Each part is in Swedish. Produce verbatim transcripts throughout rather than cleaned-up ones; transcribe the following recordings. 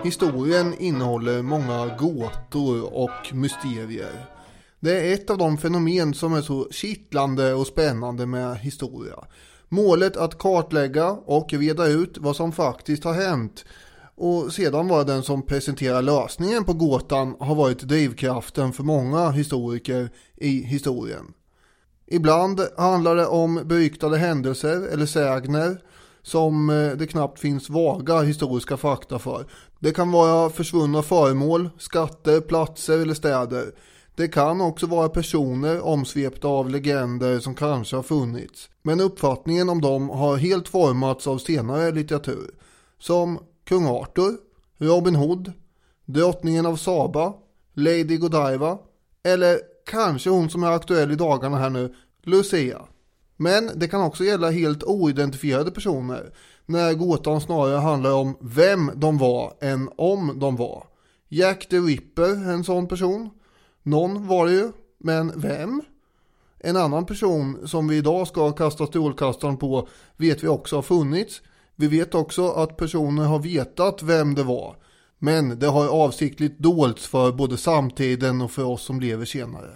Historien innehåller många gåtor och mysterier. Det är ett av de fenomen som är så kittlande och spännande med historia. Målet att kartlägga och reda ut vad som faktiskt har hänt och sedan vara den som presenterar lösningen på gåtan har varit drivkraften för många historiker i historien. Ibland handlar det om beryktade händelser eller sägner som det knappt finns vaga historiska fakta för. Det kan vara försvunna föremål, skatter, platser eller städer. Det kan också vara personer omsvepta av legender som kanske har funnits. Men uppfattningen om dem har helt formats av senare litteratur. Som Kung Arthur, Robin Hood, drottningen av Saba, Lady Godiva eller kanske hon som är aktuell i dagarna här nu, Lucia. Men det kan också gälla helt oidentifierade personer när gåtan snarare handlar om vem de var än om de var. Jack the Ripper, en sån person. Någon var det ju, men vem? En annan person som vi idag ska kasta strålkastaren på vet vi också har funnits. Vi vet också att personer har vetat vem det var. Men det har avsiktligt dolts för både samtiden och för oss som lever senare.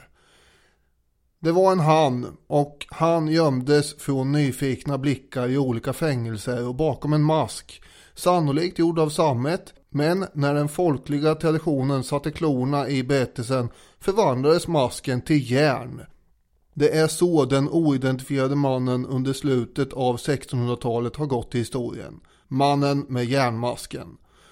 Det var en han och han gömdes från nyfikna blickar i olika fängelser och bakom en mask. Sannolikt gjord av sammet, men när den folkliga traditionen satte klorna i berättelsen förvandlades masken till järn. Det är så den oidentifierade mannen under slutet av sextonhundratalet har gått till historien. Mannen med järnmasken.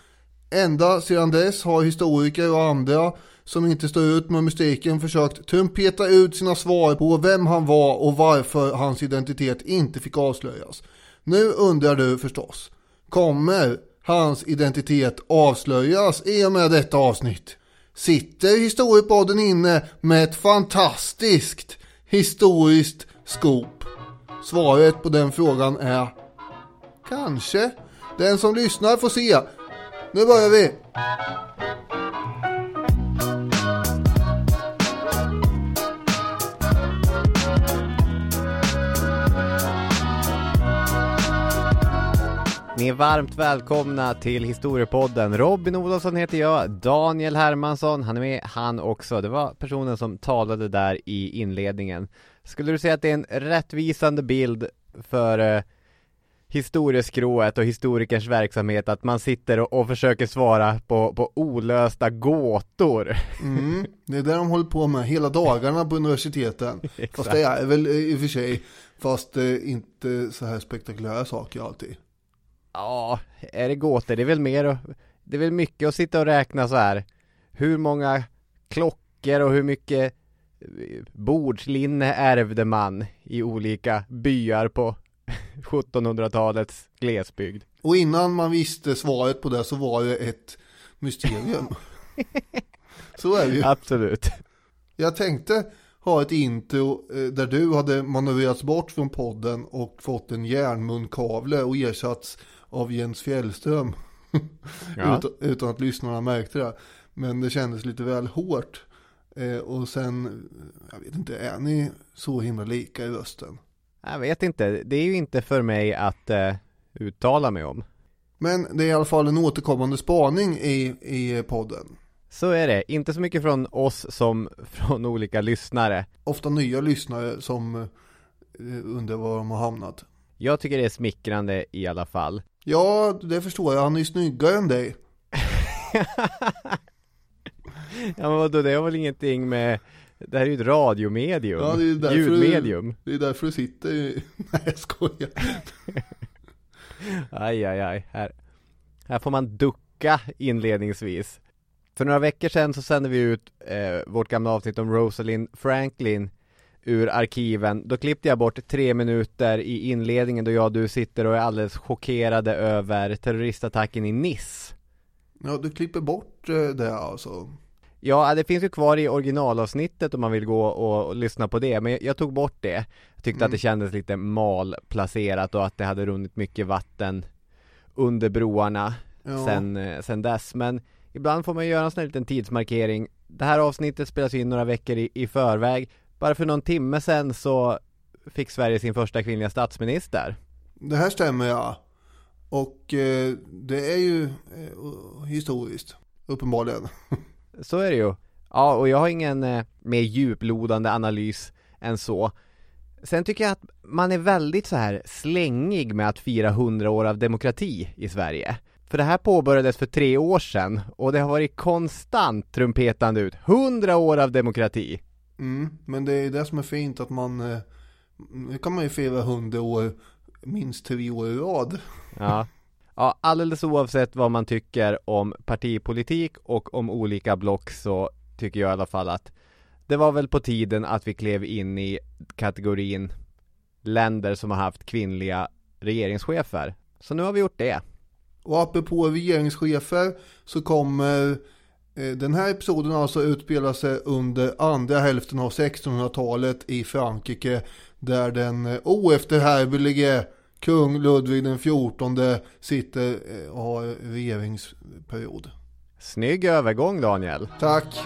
Ända sedan dess har historiker och andra som inte står ut med mystiken försökt trumpeta ut sina svar på vem han var och varför hans identitet inte fick avslöjas. Nu undrar du förstås, kommer hans identitet avslöjas i och med detta avsnitt? Sitter Historiepodden inne med ett fantastiskt historiskt scoop? Svaret på den frågan är kanske. Den som lyssnar får se. Nu börjar vi! Ni är varmt välkomna till Historiepodden. Robin Olofsson heter jag, Daniel Hermansson, han är med, han också. Det var personen som talade där i inledningen. Skulle du säga att det är en rättvisande bild för eh, historieskrået och historikers verksamhet att man sitter och, och försöker svara på, på olösta gåtor? Mm, det är det de håller på med hela dagarna på universiteten. Fast det är väl i och för sig, fast eh, inte så här spektakulära saker alltid. Ja, är det gåtor? Det är väl mer och, det är väl mycket att sitta och räkna så här. Hur många klockor och hur mycket bordslinne ärvde man i olika byar på sjuttonhundratalets glesbygd? Och innan man visste svaret på det så var det ett mysterium. Så är det ju. Absolut. Jag tänkte ha ett intro där du hade manövrerats bort från podden och fått en järnmunkavle och ersatts av Jens Fjällström. Ja. utan, utan att lyssnarna märkte det. Men det kändes lite väl hårt. Eh, och sen, jag vet inte, är ni så himla lika i rösten? Jag vet inte. Det är ju inte för mig att eh, uttala mig om. Men det är i alla fall en återkommande spaning i, i podden. Så är det. Inte så mycket från oss som från olika lyssnare. Ofta nya lyssnare som eh, undrar var de har hamnat. Jag tycker det är smickrande i alla fall. Ja, det förstår jag. Han är ju snyggare än dig. Ja, men vadå, det har väl ingenting med... Det här är ju ett radiomedium. Ja, det är därför ljudmedium. Du, det är därför du sitter i... Nej, jag skojar. Aj, aj, aj. Här, här får man ducka inledningsvis. För några veckor sedan så sände vi ut eh, vårt gamla avsnitt om Rosalind Franklin ur arkiven. Då klippte jag bort tre minuter i inledningen då jag och du sitter och är alldeles chockerade över terroristattacken i Nice. Ja, du klipper bort eh, det alltså. Ja, det finns ju kvar i originalavsnittet om man vill gå och, och lyssna på det. Men jag, jag tog bort det. Jag tyckte mm. att det kändes lite malplacerat och att det hade runnit mycket vatten under broarna ja. sen, eh, sen dess. Men ibland får man göra en sån här liten tidsmarkering. Det här avsnittet spelas in några veckor i, i förväg. Bara för någon timme sedan så fick Sverige sin första kvinnliga statsminister. Det här stämmer, ja. Och eh, det är ju eh, historiskt, uppenbarligen. Så är det ju. Ja, och jag har ingen eh, mer djuplodande analys än så. Sen tycker jag att man är väldigt så här slängig med att fira hundra år av demokrati i Sverige. För det här påbörjades för tre år sedan och det har varit konstant trumpetande ut. hundra år av demokrati. Mm, men det är det som är fint att man, eh, nu kan man ju fira hundra år minst tre år i rad. Ja. Ja, alldeles oavsett vad man tycker om partipolitik och om olika block så tycker jag i alla fall att det var väl på tiden att vi klev in i kategorin länder som har haft kvinnliga regeringschefer. Så nu har vi gjort det. Och apropå regeringschefer så kommer eh, den här episoden alltså utspela sig under andra hälften av sextonhundratalet i Frankrike, där den eh, oefterhärvelige kung Ludvig den fjortonde sitter eh, och har regeringsperiod. Snygg övergång, Daniel. Tack.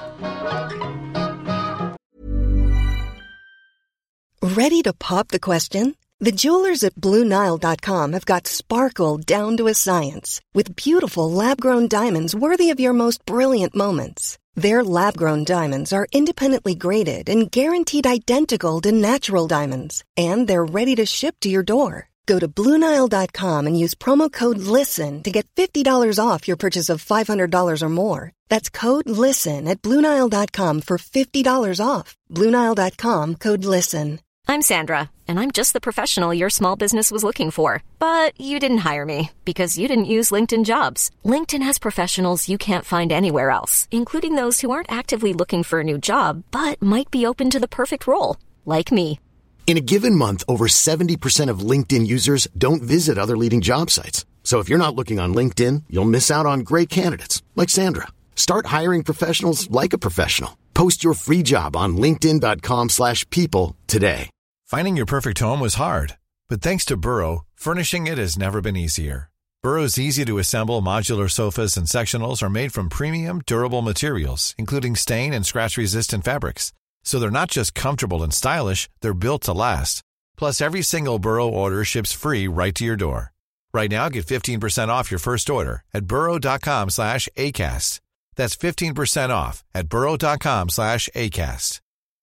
Ready to pop the question? The jewelers at Blue Nile dot com have got sparkle down to a science with beautiful lab-grown diamonds worthy of your most brilliant moments. Their lab-grown diamonds are independently graded and guaranteed identical to natural diamonds, and they're ready to ship to your door. Go to Blue Nile dot com and use promo code LISTEN to get fifty dollars off your purchase of five hundred dollars or more. That's code LISTEN at Blue Nile dot com for fifty dollars off. Blue Nile dot com, code LISTEN. I'm Sandra, and I'm just the professional your small business was looking for. But you didn't hire me because you didn't use LinkedIn Jobs. LinkedIn has professionals you can't find anywhere else, including those who aren't actively looking for a new job, but might be open to the perfect role, like me. In a given month, over seventy percent of LinkedIn users don't visit other leading job sites. So if you're not looking on LinkedIn, you'll miss out on great candidates like Sandra. Start hiring professionals like a professional. Post your free job on linkedin dot com slash people today. Finding your perfect home was hard, but thanks to Burrow, furnishing it has never been easier. Burrow's easy-to-assemble modular sofas and sectionals are made from premium, durable materials, including stain and scratch-resistant fabrics. So they're not just comfortable and stylish, they're built to last. Plus, every single Burrow order ships free right to your door. Right now, get fifteen percent off your first order at burrow dot com slash acast. That's fifteen percent off at burrow dot com slash acast.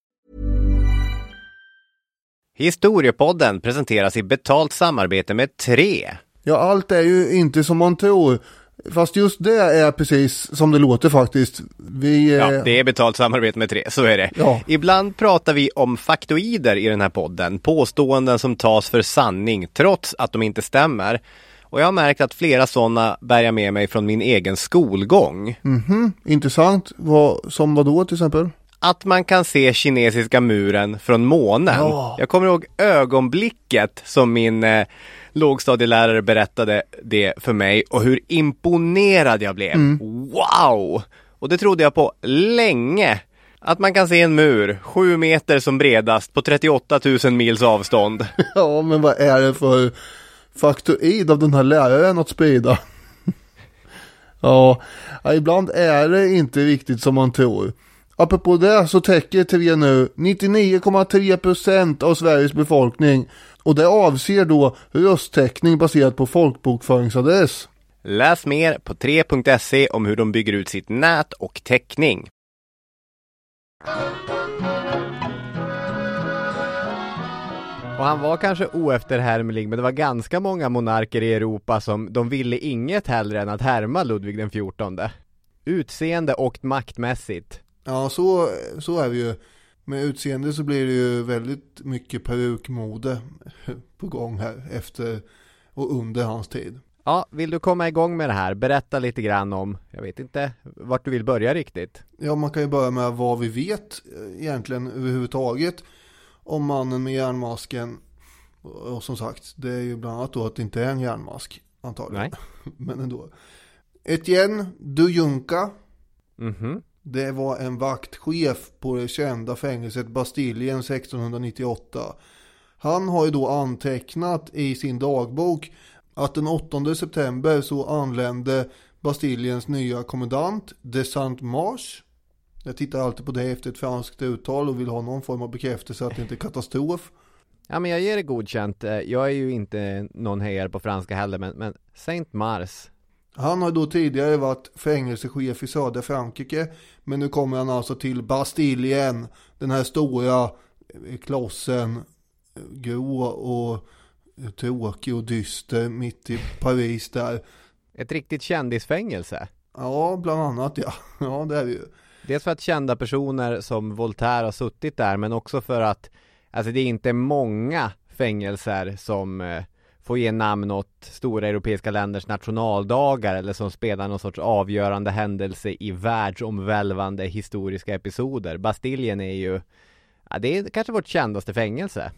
Historiepodden presenteras i betalt samarbete med tre. Ja, allt är ju inte som man tror. Fast just det är precis som det låter faktiskt. Vi, ja, det är betalt samarbete med tre, så är det. Ja. Ibland pratar vi om faktoider i den här podden. Påståenden som tas för sanning trots att de inte stämmer. Och jag har märkt att flera sådana bär jag med mig från min egen skolgång. Mhm, intressant. Vad, som vad då till exempel? Att man kan se kinesiska muren från månen. Ja. Jag kommer ihåg ögonblicket som min eh, lågstadielärare berättade det för mig och hur imponerad jag blev. Mm. Wow! Och det trodde jag på länge. Att man kan se en mur sju meter som bredast på trettioåtta tusen mils avstånd. Ja, men vad är det för faktoid av den här läraren att sprida? Ja, ibland är det inte riktigt som man tror. Apropå det så täcker T V nu nittionio komma tre procent av Sveriges befolkning och det avser då rösttäckning baserat på folkbokföringsadress. Läs mer på tre punkt se om hur de bygger ut sitt nät och täckning. Och han var kanske oefterhärmlig, men det var ganska många monarker i Europa som de ville inget hellre än att härma Ludvig den fjortonde. Utseende och maktmässigt. Ja, så, så är vi ju. Med utseende så blir det ju väldigt mycket perukmode på gång här efter och under hans tid. Ja, vill du komma igång med det här? Berätta lite grann om, jag vet inte vart du vill börja riktigt. Ja, man kan ju börja med vad vi vet egentligen överhuvudtaget om mannen med järnmasken. Och som sagt, det är ju bland annat då att det inte är en järnmask antagligen. Nej. Men ändå. Etienne du Junca. Mhm. Det var en vaktchef på det kända fängelset Bastiljen sextonhundranittioåtta. Han har ju då antecknat i sin dagbok att den åttonde september så anlände Bastiljens nya kommandant de Saint-Marche. Jag tittar alltid på det efter ett franskt uttal och vill ha någon form av bekräftelse att det inte är katastrof. Ja, men jag ger det godkänt. Jag är ju inte någon hejare på franska heller, men, men Saint Mars. Han har då tidigare varit fängelsechef i södra Frankrike, men nu kommer han alltså till Bastiljen, den här stora klossen, grå och tråkig och dyster mitt i Paris där. Ett riktigt kändisfängelse. Ja, bland annat, ja. Ja, det är det ju. Dels för att kända personer som Voltaire har suttit där, men också för att alltså det är inte många fängelser som eh, får ge namn åt stora europeiska länders nationaldagar eller som spelar någon sorts avgörande händelse i världsomvälvande historiska episoder. Bastiljen är ju, ja, det är kanske vårt kändaste fängelse.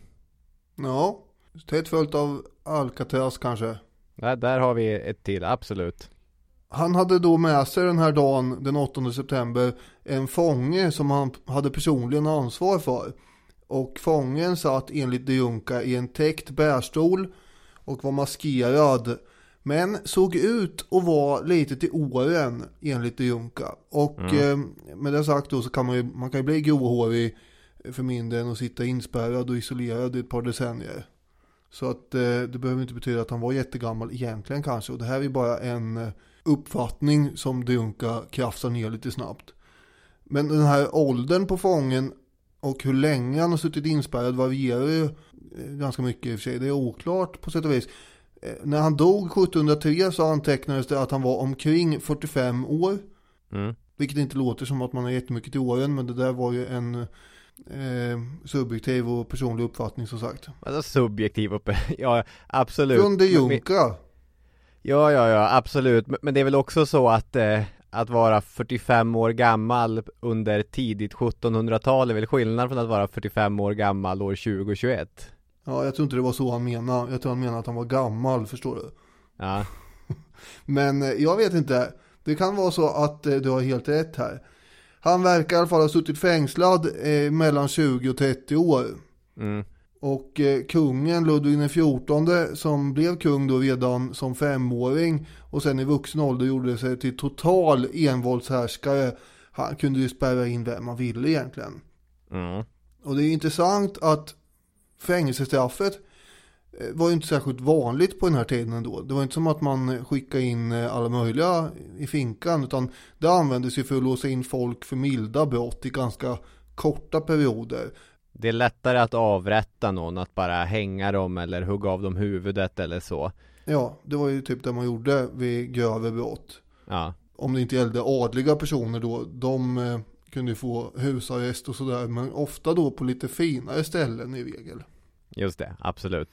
Ja, tätt följt av Alcatraz kanske. Där, där har vi ett till, absolut. Han hade då med sig den här dagen, den åttonde september, en fånge som han hade personligen ansvar för. Och fången satt enligt de Junca i en täckt bärstol och var maskerad. Men såg ut att vara lite till åren enligt de Junca. Och mm. eh, med det sagt då så kan man ju, man kan ju bli gråhårig för mindre än att sitta inspärrad och isolerad i ett par decennier. Så att eh, det behöver inte betyda att han var jättegammal egentligen kanske. Och det här är bara en eh, uppfattning som de Junca krafsar ner lite snabbt. Men den här åldern på fången och hur länge han har suttit inspärrad varierar ju ganska mycket i och för sig. Det är oklart på sätt och vis. När han dog sjuttonhundratre så antecknades det att han var omkring fyrtiofem år. Mm. Vilket inte låter som att man är jättemycket till åren, men det där var ju en eh, subjektiv och personlig uppfattning som sagt. Alltså subjektiv uppe, ja absolut. Från de Junca. Ja, ja, ja, absolut. Men det är väl också så att... Eh... Att vara fyrtiofem år gammal under tidigt sjuttonhundratal är väl skillnad från att vara fyrtiofem år gammal år tjugo tjugoett. Ja, jag tror inte det var så han menade. Jag tror han menade att han var gammal, förstår du? Ja. Men jag vet inte. Det kan vara så att du har helt rätt här. Han verkar i alla fall ha suttit fängslad eh, mellan tjugo och trettio år. Mm. Och eh, kungen Ludvig den fjortonde som blev kung då redan som femåring och sen i vuxen ålder gjorde sig till total envåldshärskare. Han kunde ju spärra in vem man ville egentligen. Mm. Och det är intressant att fängelsestraffet var ju inte särskilt vanligt på den här tiden ändå. Det var inte som att man skickade in alla möjliga i finkan, utan det användes ju för att låsa in folk för milda brott i ganska korta perioder. Det är lättare att avrätta någon, att bara hänga dem eller hugga av dem huvudet eller så. Ja, det var ju typ det man gjorde vid grövre brott. Ja. Om det inte gällde adliga personer då, de eh, kunde få husarrest och sådär, men ofta då på lite finare ställen i regel. Just det, absolut.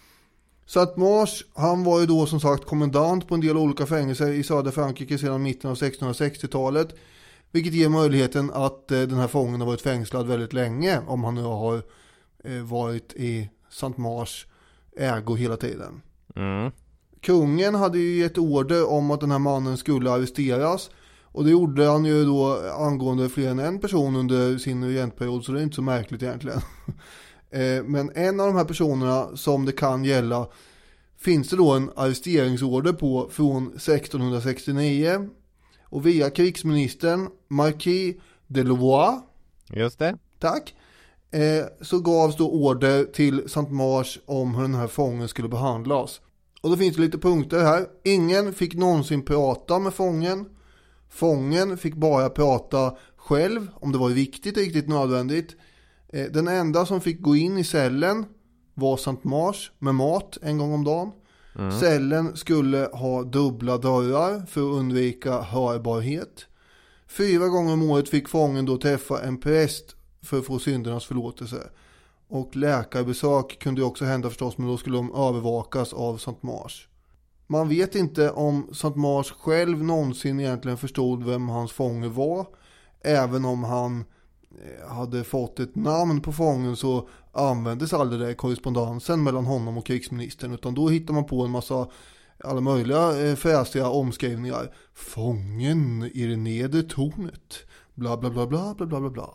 Saint Mars, han var ju då som sagt kommendant på en del olika fängelser i södra Frankrike sedan mitten av sextonhundrasextiotalet. Vilket ger möjligheten att eh, den här fången har varit fängslad väldigt länge om han nu har eh, varit i Saint Mars ägo hela tiden. Mm. Kungen hade ju gett order om att den här mannen skulle arresteras. Och det gjorde han ju då angående fler än en person under sin regentperiod, så det är inte så märkligt egentligen. eh, men en av de här personerna som det kan gälla finns det då en arresteringsorder på från sextonhundrasextionio. Och via krigsministern Marquis de Louvois, just det, tack, eh, så gavs då order till Saint Mars om hur den här fången skulle behandlas. Och då finns det lite punkter här. Ingen fick någonsin prata med fången. Fången fick bara prata själv om det var viktigt och riktigt nödvändigt. Eh, den enda som fick gå in i cellen var Saint Mars med mat en gång om dagen. Mm. Cellen skulle ha dubbla dörrar för att undvika hörbarhet. Fyra gånger om året fick fången då träffa en präst för att få syndernas förlåtelse. Och läkarbesök kunde också hända förstås, men då skulle de övervakas av Saint Mars. Man vet inte om Saint Mars själv någonsin egentligen förstod vem hans fånge var. Även om han hade fått ett namn på fången så användes aldrig det korrespondensen mellan honom och krigsministern, utan då hittar man på en massa alla möjliga fräsiga omskrivningar. Fången i det nedre tornet, bla bla bla bla bla bla bla.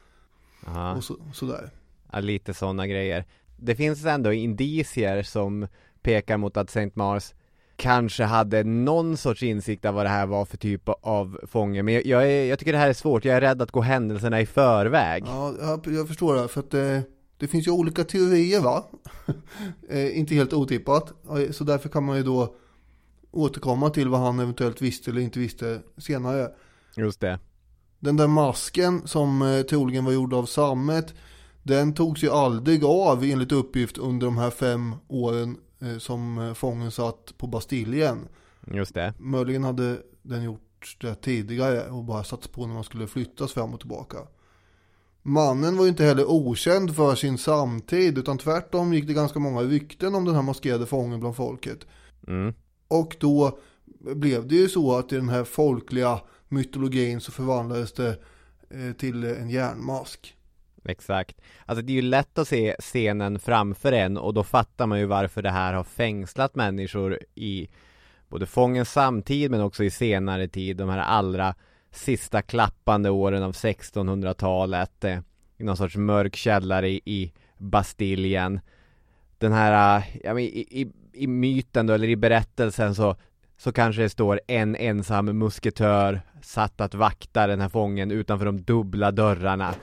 Aha. Och så, sådär. Ja, lite sådana grejer. Det finns ändå indicier som pekar mot att Saint Mars kanske hade någon sorts insikt av vad det här var för typ av fånge. Men jag, jag, är, jag tycker det här är svårt. Jag är rädd att gå händelserna i förväg. Ja, jag, jag förstår det. För att det, det det finns ju olika teorier va? eh, inte helt otippat. Så därför kan man ju då återkomma till vad han eventuellt visste eller inte visste senare. Just det. Den där masken som eh, troligen var gjord av sammet, den togs ju aldrig av enligt uppgift under de här fem åren eh, som eh, fången satt på Bastiljen. Just det. Möjligen hade den gjort det tidigare och bara satts på när man skulle flyttas fram och tillbaka. Mannen var ju inte heller okänd för sin samtid, utan tvärtom gick det ganska många rykten om den här maskerade fången bland folket. Mm. Och då blev det ju så att i den här folkliga mytologin så förvandlades det eh, till en järnmask. Exakt. Alltså det är ju lätt att se scenen framför en, och då fattar man ju varför det här har fängslat människor i både fångens samtid men också i senare tid, de här allra sista klappande åren av sextonhundratalet, eh, i någon sorts mörk källare i, i Bastiljen. Den här, äh, ja, men i, i, i myten då, eller i berättelsen så, så kanske det står en ensam musketör satt att vakta den här fången utanför de dubbla dörrarna.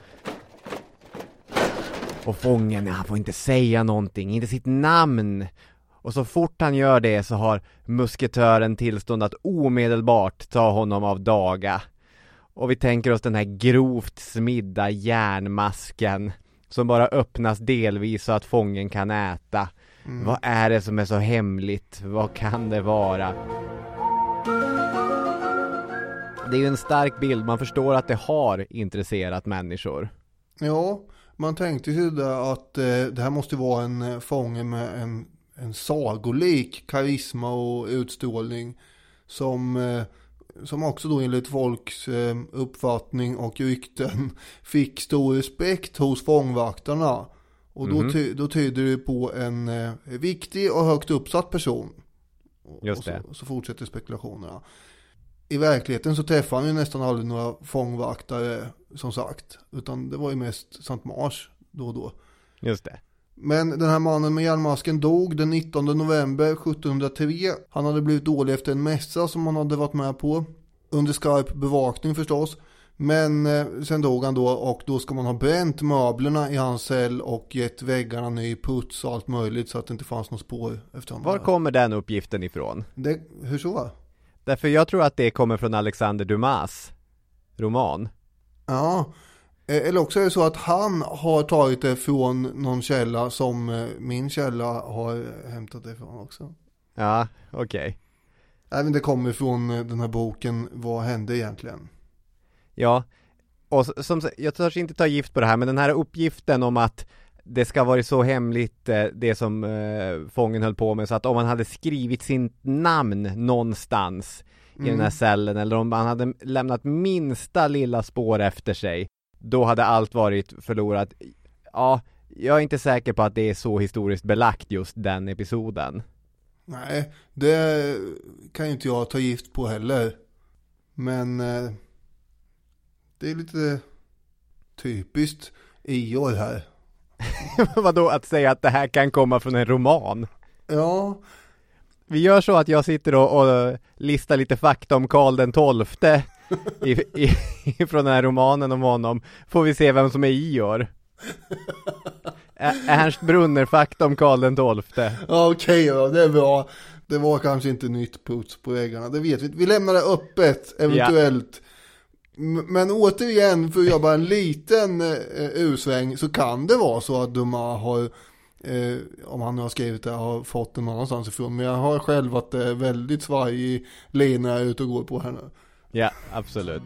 Och fången, han får inte säga någonting, inte sitt namn. Och så fort han gör det så har musketören tillstånd att omedelbart ta honom av daga. Och vi tänker oss den här grovt smidda järnmasken som bara öppnas delvis så att fången kan äta. Mm. Vad är det som är så hemligt? Vad kan det vara? Det är ju en stark bild. Man förstår att det har intresserat människor. Ja, man tänkte sig där att eh, det här måste vara en eh, fånge med en, en sagolik karisma och utstrålning som, eh, som också då enligt folks eh, uppfattning och rykten fick stor respekt hos fångvaktarna. Och då, mm-hmm. ty- då tyder det på en eh, viktig och högt uppsatt person. Just det. Och så, så fortsätter spekulationerna. I verkligheten så träffar han ju nästan aldrig några fångvaktare, som sagt. Utan det var ju mest Sankt Mars då och då. Just det. Men den här mannen med järnmasken dog den nittonde november sjuttonhundratre. Han hade blivit dålig efter en mässa som han hade varit med på. Under skarp bevakning förstås. Men eh, sen dog han då, och då ska man ha bränt möblerna i hans cell och gett väggarna ny puts och allt möjligt så att det inte fanns något spår efter honom. Var kommer den uppgiften ifrån? Det, hur så? Därför jag tror att det kommer från Alexander Dumas roman. Ja, eller också är det så att han har tagit det från någon källa som min källa har hämtat det från också. Ja, okej. Okay. Även det kommer från den här boken Vad hände egentligen? Ja, och som, jag törs inte ta gift på det här, men den här uppgiften om att det ska vara så hemligt, det som eh, fången höll på med, så att om man hade skrivit sin namn någonstans mm. i den här cellen, eller om man hade lämnat minsta lilla spår efter sig, då hade allt varit förlorat. Ja, jag är inte säker på att det är så historiskt belagt just den episoden. Nej, det kan ju inte jag ta gift på heller. Men eh, det är lite typiskt i år här. Vadå att säga att det här kan komma från en roman? Ja. Vi gör så att jag sitter och, och listar lite fakta om Karl den tolfte i, i, från den här romanen om honom. Får vi se vem som är i år. Ernst Brunner fakta om Karl den tolfte. Okej då, det är bra. Det var kanske inte nytt puts på väggarna, det vet vi. Vi lämnar det öppet, eventuellt. Ja. Men återigen, för att göra bara en liten eh, ursväng, så kan det vara så att Duma har, eh, om han nu har skrivit det, har fått den någonstans ifrån. Men jag har själv varit eh, väldigt svajig lena jag är ute och går på här nu. Ja, absolut.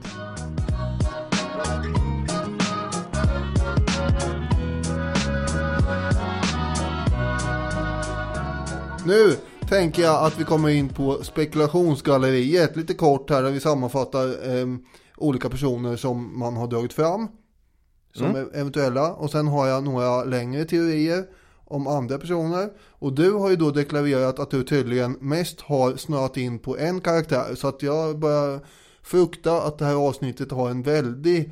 Nu tänker jag att vi kommer in på spekulationsgalleriet. Lite kort här där vi sammanfattar eh, olika personer som man har dragit fram som mm. eventuella. Och sen har jag några längre teorier om andra personer. Och du har ju då deklarerat att du tydligen mest har snöat in på en karaktär. Så att jag börjar frukta att det här avsnittet har en väldig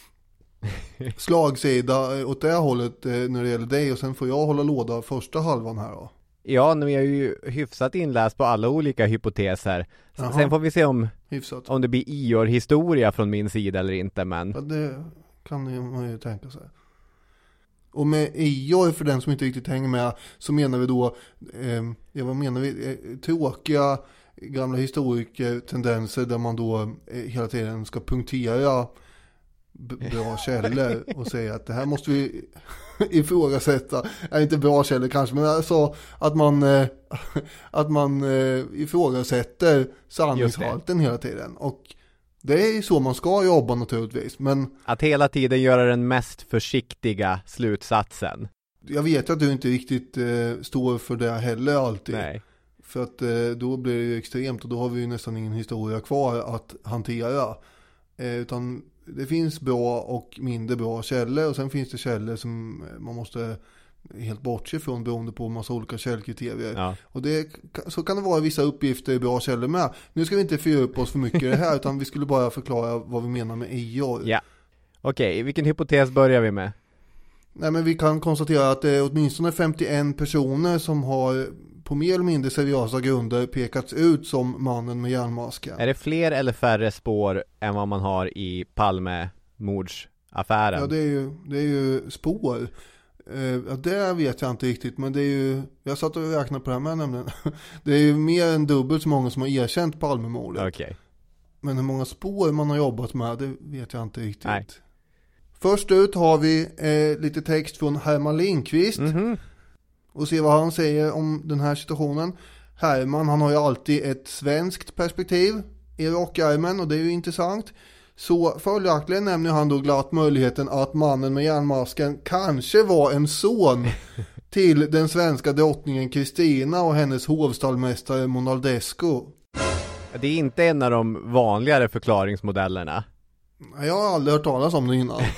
slagsida åt det hållet när det gäller dig. Och sen får jag hålla låda första halvan här då. Ja, nu är jag ju hyfsat inläst på alla olika hypoteser. Jaha. Sen får vi se om, hyfsat. om det blir Ior-historia från min sida eller inte. Men... Ja, det kan man ju tänka sig. Och med Ior, för den som inte riktigt hänger med, så menar vi då, eh, ja, vad menar vi, eh, tråkiga gamla historiker-tendenser där man då eh, hela tiden ska punktera b- bra källor och säga att det här måste vi ifrågasätta. Är inte bra källor kanske, men alltså att man, eh, att man eh, ifrågasätter sanningshalten hela tiden. Och det är ju så man ska jobba naturligtvis. Men att hela tiden göra den mest försiktiga slutsatsen. Jag vet att du inte riktigt eh, står för det heller alltid. Nej. För att eh, då blir det ju extremt och då har vi ju nästan ingen historia kvar att hantera. Eh, utan det finns bra och mindre bra källor och sen finns det källor som man måste helt bortse från beroende på en massa olika källkriterier. Ja. Och det, så kan det vara vissa uppgifter i bra källor med. Nu ska vi inte fördjupa oss för mycket i det här utan vi skulle bara förklara vad vi menar med Ior. Ja. Okej, okay, vilken hypotes börjar vi med? Nej, men vi kan konstatera att det är åtminstone femtioen personer som har på mer eller mindre seriösa grunder pekats ut som mannen med järnmasken. Är det fler eller färre spår än vad man har i Palme-mordsaffären? Ja, det är ju, det är ju spår. Uh, ja, det vet jag inte riktigt, men det är ju, jag satt och räknade på det här med nämligen. Det är ju mer än dubbelt så många som har erkänt Palmemordet. Okay. Men hur många spår man har jobbat med, det vet jag inte riktigt. Nej. Först ut har vi eh, lite text från Herman Lindqvist. Mm-hmm. Och se vad han säger om den här situationen. Herman, han har ju alltid ett svenskt perspektiv i rockärmen och det är ju intressant. Så följaktligen nämner han då glatt möjligheten att mannen med järnmasken kanske var en son till den svenska drottningen Kristina och hennes hovstallmästare Monaldesco. Det är inte en av de vanligare förklaringsmodellerna. Jag har aldrig hört talas om det innan.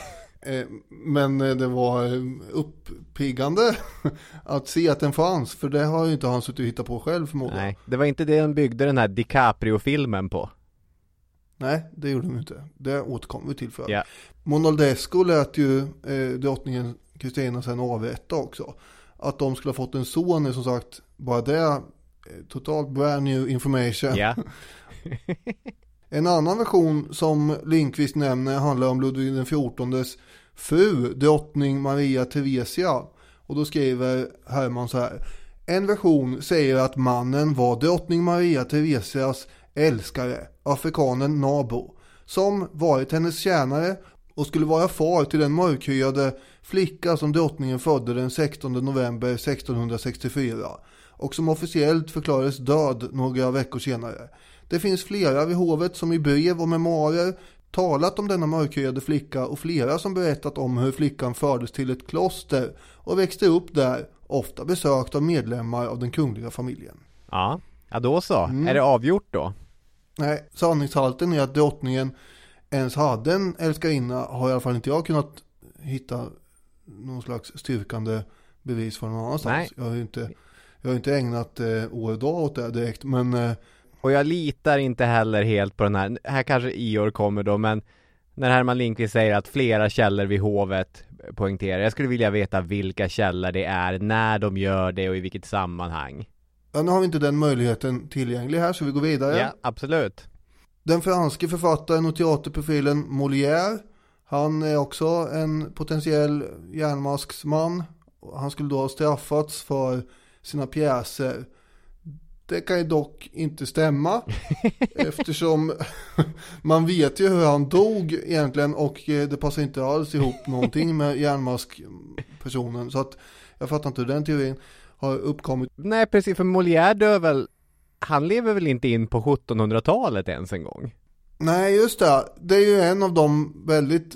Men det var uppiggande att se att den fanns. För det har ju inte han suttit och hittat på själv förmodligen. Nej, det var inte det den byggde den här DiCaprio-filmen på. Nej, det gjorde de inte. Det återkommer vi till för. Yeah. Monaldesco lät ju eh, drottningen Kristina sen avrätta också. Att de skulle ha fått en son är som sagt bara det eh, totalt brand new information. Yeah. En annan version som Lindqvist nämner handlar om Ludvig den fjortondes fru, drottning Maria Theresia. Och då skriver Herman så här. En version säger att mannen var drottning Maria Theresias älskare, afrikanen Nabo, som varit hennes tjänare och skulle vara far till den mörkhyade flicka som drottningen födde den sextonde november sextonhundrasextiofyra och som officiellt förklarades död några veckor senare. Det finns flera vid hovet som i brev och memoarer talat om denna mörkhyade flicka och flera som berättat om hur flickan fördes till ett kloster och växte upp där, ofta besökt av medlemmar av den kungliga familjen. Ja, ja då så. Mm. Är det avgjort då? Nej, sanningshalten är att drottningen ens hade en älskarinna har i alla fall inte jag kunnat hitta någon slags styrkande bevis för någon annanstans. Nej. Jag har ju inte, jag har inte ägnat eh, år och dag åt det direkt, men... Eh, och jag litar inte heller helt på den här, här kanske Ior kommer då, men när Herman Lindqvist säger att flera källor vid hovet poängterar, jag skulle vilja veta vilka källor det är, när de gör det och i vilket sammanhang. Ja, nu har vi inte den möjligheten tillgänglig här så vi går vidare. Ja, absolut. Den franske författaren och teaterprofilen Molière, han är också en potentiell järnmasksman. Han skulle då ha straffats för sina pjäser. Det kan ju dock inte stämma eftersom man vet ju hur han dog egentligen och det passar inte alls ihop någonting med järnmaskpersonen. Så att jag fattar inte hur den teorin har uppkommit. Nej, precis, för Molière dör väl, han lever väl inte in på sjuttonhundratalet ens en gång? Nej, just det. Det är ju en av de väldigt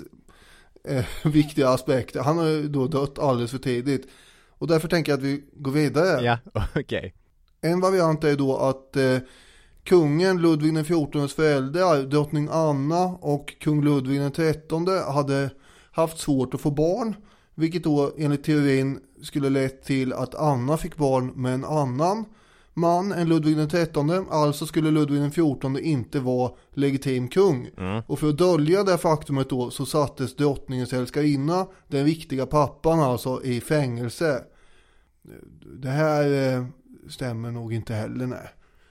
eh, viktiga aspekter. Han har ju då dött alldeles för tidigt. Och därför tänker jag att vi går vidare. Ja, okej. Okay. En variant är då att eh, kungen Ludvig den fjortondes föräldrar, drottning Anna och kung Ludvig den trettonde hade haft svårt att få barn. Vilket då enligt teorin skulle lett till att Anna fick barn med en annan man än Ludvig den trettonde. Alltså skulle Ludvig den fjortonde inte vara legitim kung. Mm. Och för att dölja det faktumet då så sattes drottningens älskarinna, den viktiga pappan alltså, i fängelse. Det här eh, stämmer nog inte heller, nej.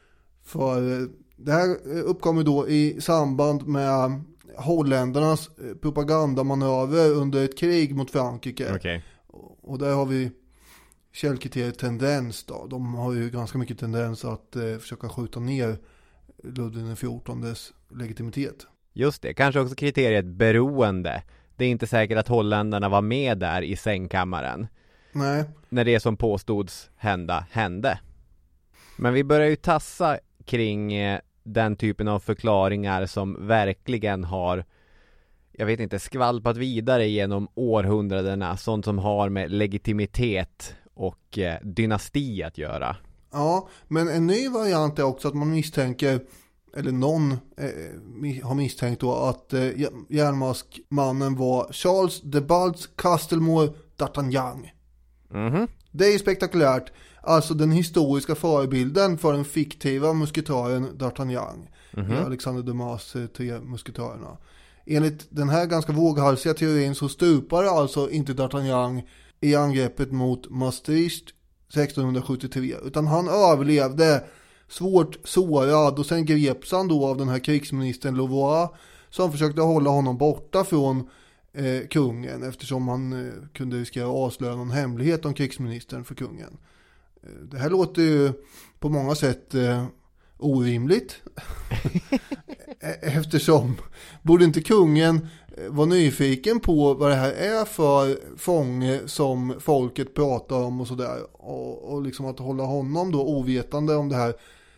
För eh, det här uppkommer då i samband med holländarnas propagandamanöver under ett krig mot Frankrike. Okay. Och där har vi källkriteriet tendens då. De har ju ganska mycket tendens att eh, försöka skjuta ner Ludvig den fjortondes legitimitet. Just det, kanske också kriteriet beroende. Det är inte säkert att holländarna var med där i sängkammaren. Nej. När det som påstods hända, hände. Men vi börjar ju tassa kring eh, den typen av förklaringar som verkligen har, jag vet inte, skvalpat vidare genom århundradena. Sånt som har med legitimitet och eh, dynasti att göra. Ja, men en ny variant är också att man misstänker, eller någon eh, har misstänkt då, att eh, järnmaskmannen var Charles de Balz Castelmour d'Artagnan. Mhm. Det är spektakulärt. Alltså den historiska förebilden för den fiktiva musketören d'Artagnan. Mm-hmm. Alexander Dumas eh, tre musketörerna. Enligt den här ganska våghalsiga teorin så stupade alltså inte d'Artagnan i angreppet mot Maastricht sextonhundrasjuttiotre, utan han överlevde svårt sårad, och sen greps han då av den här krigsministern Louvois som försökte hålla honom borta från eh, kungen, eftersom han eh, kunde riskera att avslöja någon hemlighet om krigsministern för kungen. Eh, det här låter ju på många sätt eh, orimligt eftersom borde inte kungen var nyfiken på vad det här är för fånge som folket pratar om och sådär, och, och liksom att hålla honom då ovetande om det här,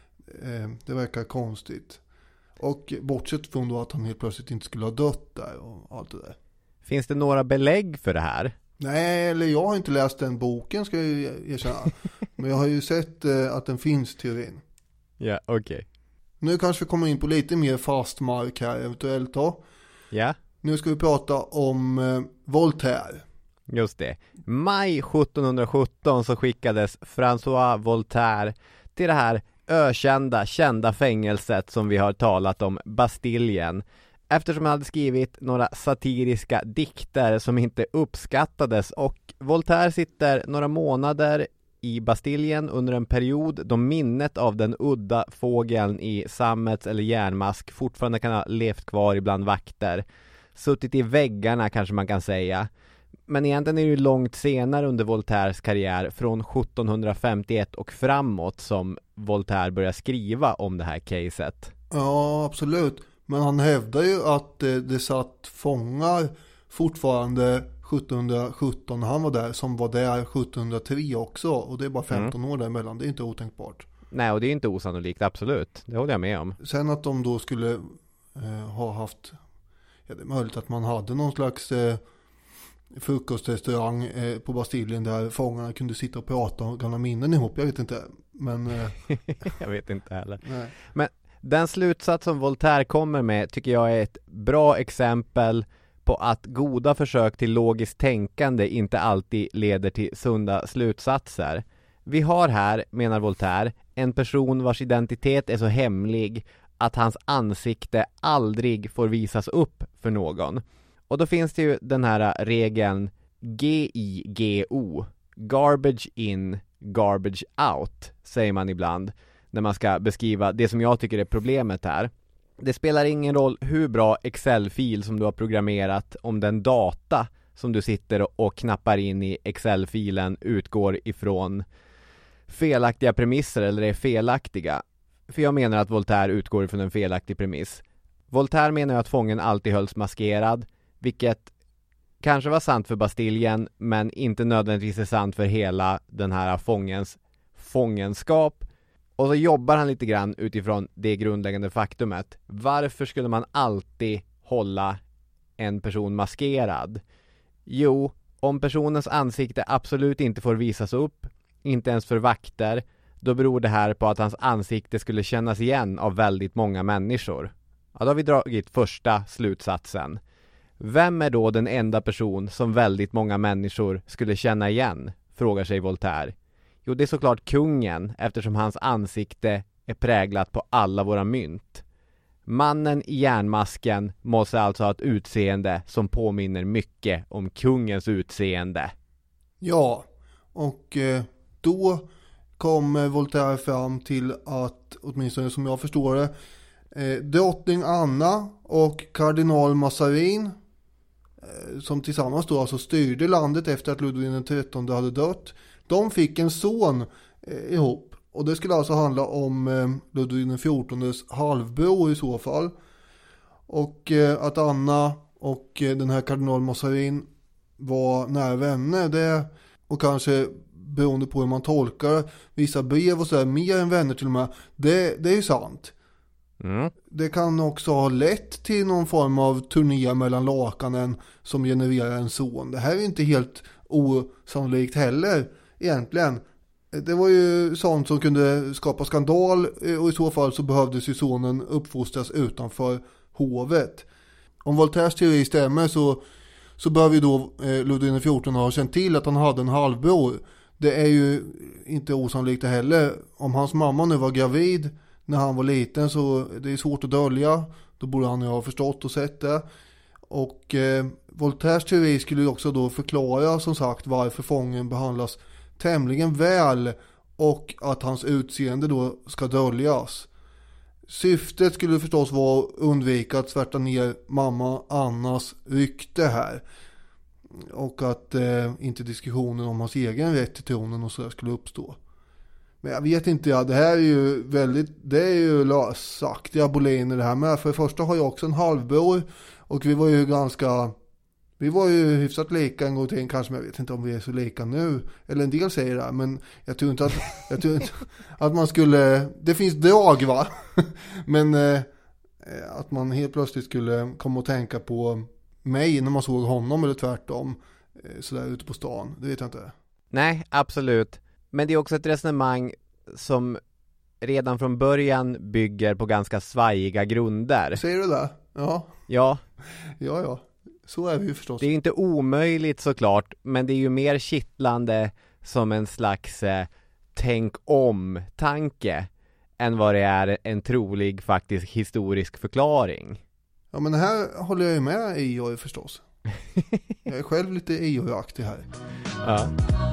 eh, det verkar konstigt. Och bortsett från då att han helt plötsligt inte skulle ha dött där och allt det där. Finns det några belägg för det här? Nej, eller jag har inte läst den boken, ska jag erkänna. Men jag har ju sett eh, att den finns, teorin. Ja, okej. Okay. Nu kanske vi kommer in på lite mer fast mark här eventuellt då. Ja. Nu ska vi prata om eh, Voltaire. Just det. Maj sjuttonhundrasjutton så skickades François Voltaire till det här ökända, kända fängelset som vi har talat om, Bastiljen. Eftersom han hade skrivit några satiriska dikter som inte uppskattades, och Voltaire sitter några månader i Bastiljen under en period då minnet av den udda fågeln i sammets eller järnmask fortfarande kan ha levt kvar ibland vakter. Suttit i väggarna kanske man kan säga. Men egentligen är det ju långt senare under Voltaires karriär, från sjuttonhundrafemtioett och framåt, som Voltaire börjar skriva om det här caset. Ja, absolut. Men han hävdar ju att det, det satt fångar fortfarande sjuttonhundrasjutton när han var där, som var där sjuttonhundratre också, och det är bara femton mm. år däremellan. Det är inte otänkbart. Nej, och det är inte osannolikt, absolut. Det håller jag med om. Sen att de då skulle eh, ha haft, ja, det är möjligt att man hade någon slags eh, frukostrestaurang eh, på Bastiljen där fångarna kunde sitta och prata och gamla minnen ihop, jag vet inte. Men eh, jag vet inte heller. Nej. Men den slutsats som Voltaire kommer med tycker jag är ett bra exempel på att goda försök till logiskt tänkande inte alltid leder till sunda slutsatser. Vi har här, menar Voltaire, en person vars identitet är så hemlig att hans ansikte aldrig får visas upp för någon. Och då finns det ju den här regeln G I G O, garbage in, garbage out, säger man ibland när man ska beskriva det som jag tycker är problemet här. Det spelar ingen roll hur bra Excel-fil som du har programmerat om den data som du sitter och knappar in i Excel-filen utgår ifrån felaktiga premisser eller är felaktiga. För jag menar att Voltaire utgår ifrån en felaktig premiss. Voltaire menar att fången alltid hölls maskerad, vilket kanske var sant för Bastiljen, men inte nödvändigtvis är sant för hela den här fångens fångenskap. Och så jobbar han lite grann utifrån det grundläggande faktumet. Varför skulle man alltid hålla en person maskerad? Jo, om personens ansikte absolut inte får visas upp, inte ens för vakter, då beror det här på att hans ansikte skulle kännas igen av väldigt många människor. Ja, då har vi dragit första slutsatsen. Vem är då den enda person som väldigt många människor skulle känna igen? Frågar sig Voltaire. Jo, det är såklart kungen, eftersom hans ansikte är präglat på alla våra mynt. Mannen i järnmasken måste alltså ha ett utseende som påminner mycket om kungens utseende. Ja, och eh, då kommer Voltaire fram till att, åtminstone som jag förstår det, eh, drottning Anna och kardinal Mazarin som tillsammans då alltså styrde landet efter att Ludvig den trettonde hade dött. De fick en son eh, ihop. Och det skulle alltså handla om eh, Ludvig den fjortondes halvbror i så fall. Och eh, att Anna och eh, den här kardinal Mazarin var nära vänner. Det, och kanske beroende på hur man tolkar vissa brev och så där, mer än vänner till och med. Det, det är ju sant. Mm. Det kan också ha lett till någon form av turné mellan lakanen som genererar en son. Det här är inte helt osannolikt heller egentligen. Det var ju sånt som kunde skapa skandal och i så fall så behövdes ju sonen uppfostras utanför hovet. Om Voltaires teori stämmer så, så behöver ju då eh, Ludvig den fjortonde ha känt till att han hade en halvbror. Det är ju inte osannolikt heller. Om hans mamma nu var gravid när han var liten så det är svårt att dölja. Då borde han ju ha förstått och sett det. Och eh, Voltaires teori skulle ju också då förklara som sagt varför fången behandlas tämligen väl och att hans utseende då ska döljas. Syftet skulle förstås vara att undvika att svärta ner mamma Annas rykte här. Och att eh, inte diskussionen om hans egen rätt till tronen och så där skulle uppstå. Men jag vet inte, ja, det här är ju väldigt, det är ju lösaktiga boliner det här med. För det första har jag också en halvbror och vi var ju ganska, vi var ju hyfsat lika en gång till, kanske, men jag vet inte om vi är så lika nu. Eller en del säger det, men jag tror inte att, jag tror inte att man skulle, det finns drag va? Men eh, att man helt plötsligt skulle komma och tänka på mig när man såg honom eller tvärtom eh, sådär ute på stan, det vet jag inte. Nej, absolut. Men det är också ett resonemang som redan från början bygger på ganska svajiga grunder. Säger du det? Ja. Ja. Ja, ja. Så är vi ju förstås. Det är inte omöjligt såklart, men det är ju mer kittlande som en slags eh, tänk om-tanke än vad det är en trolig faktisk historisk förklaring. Ja, men det här håller jag ju med i och förstås. Jag är själv lite i och-aktig här. Ja.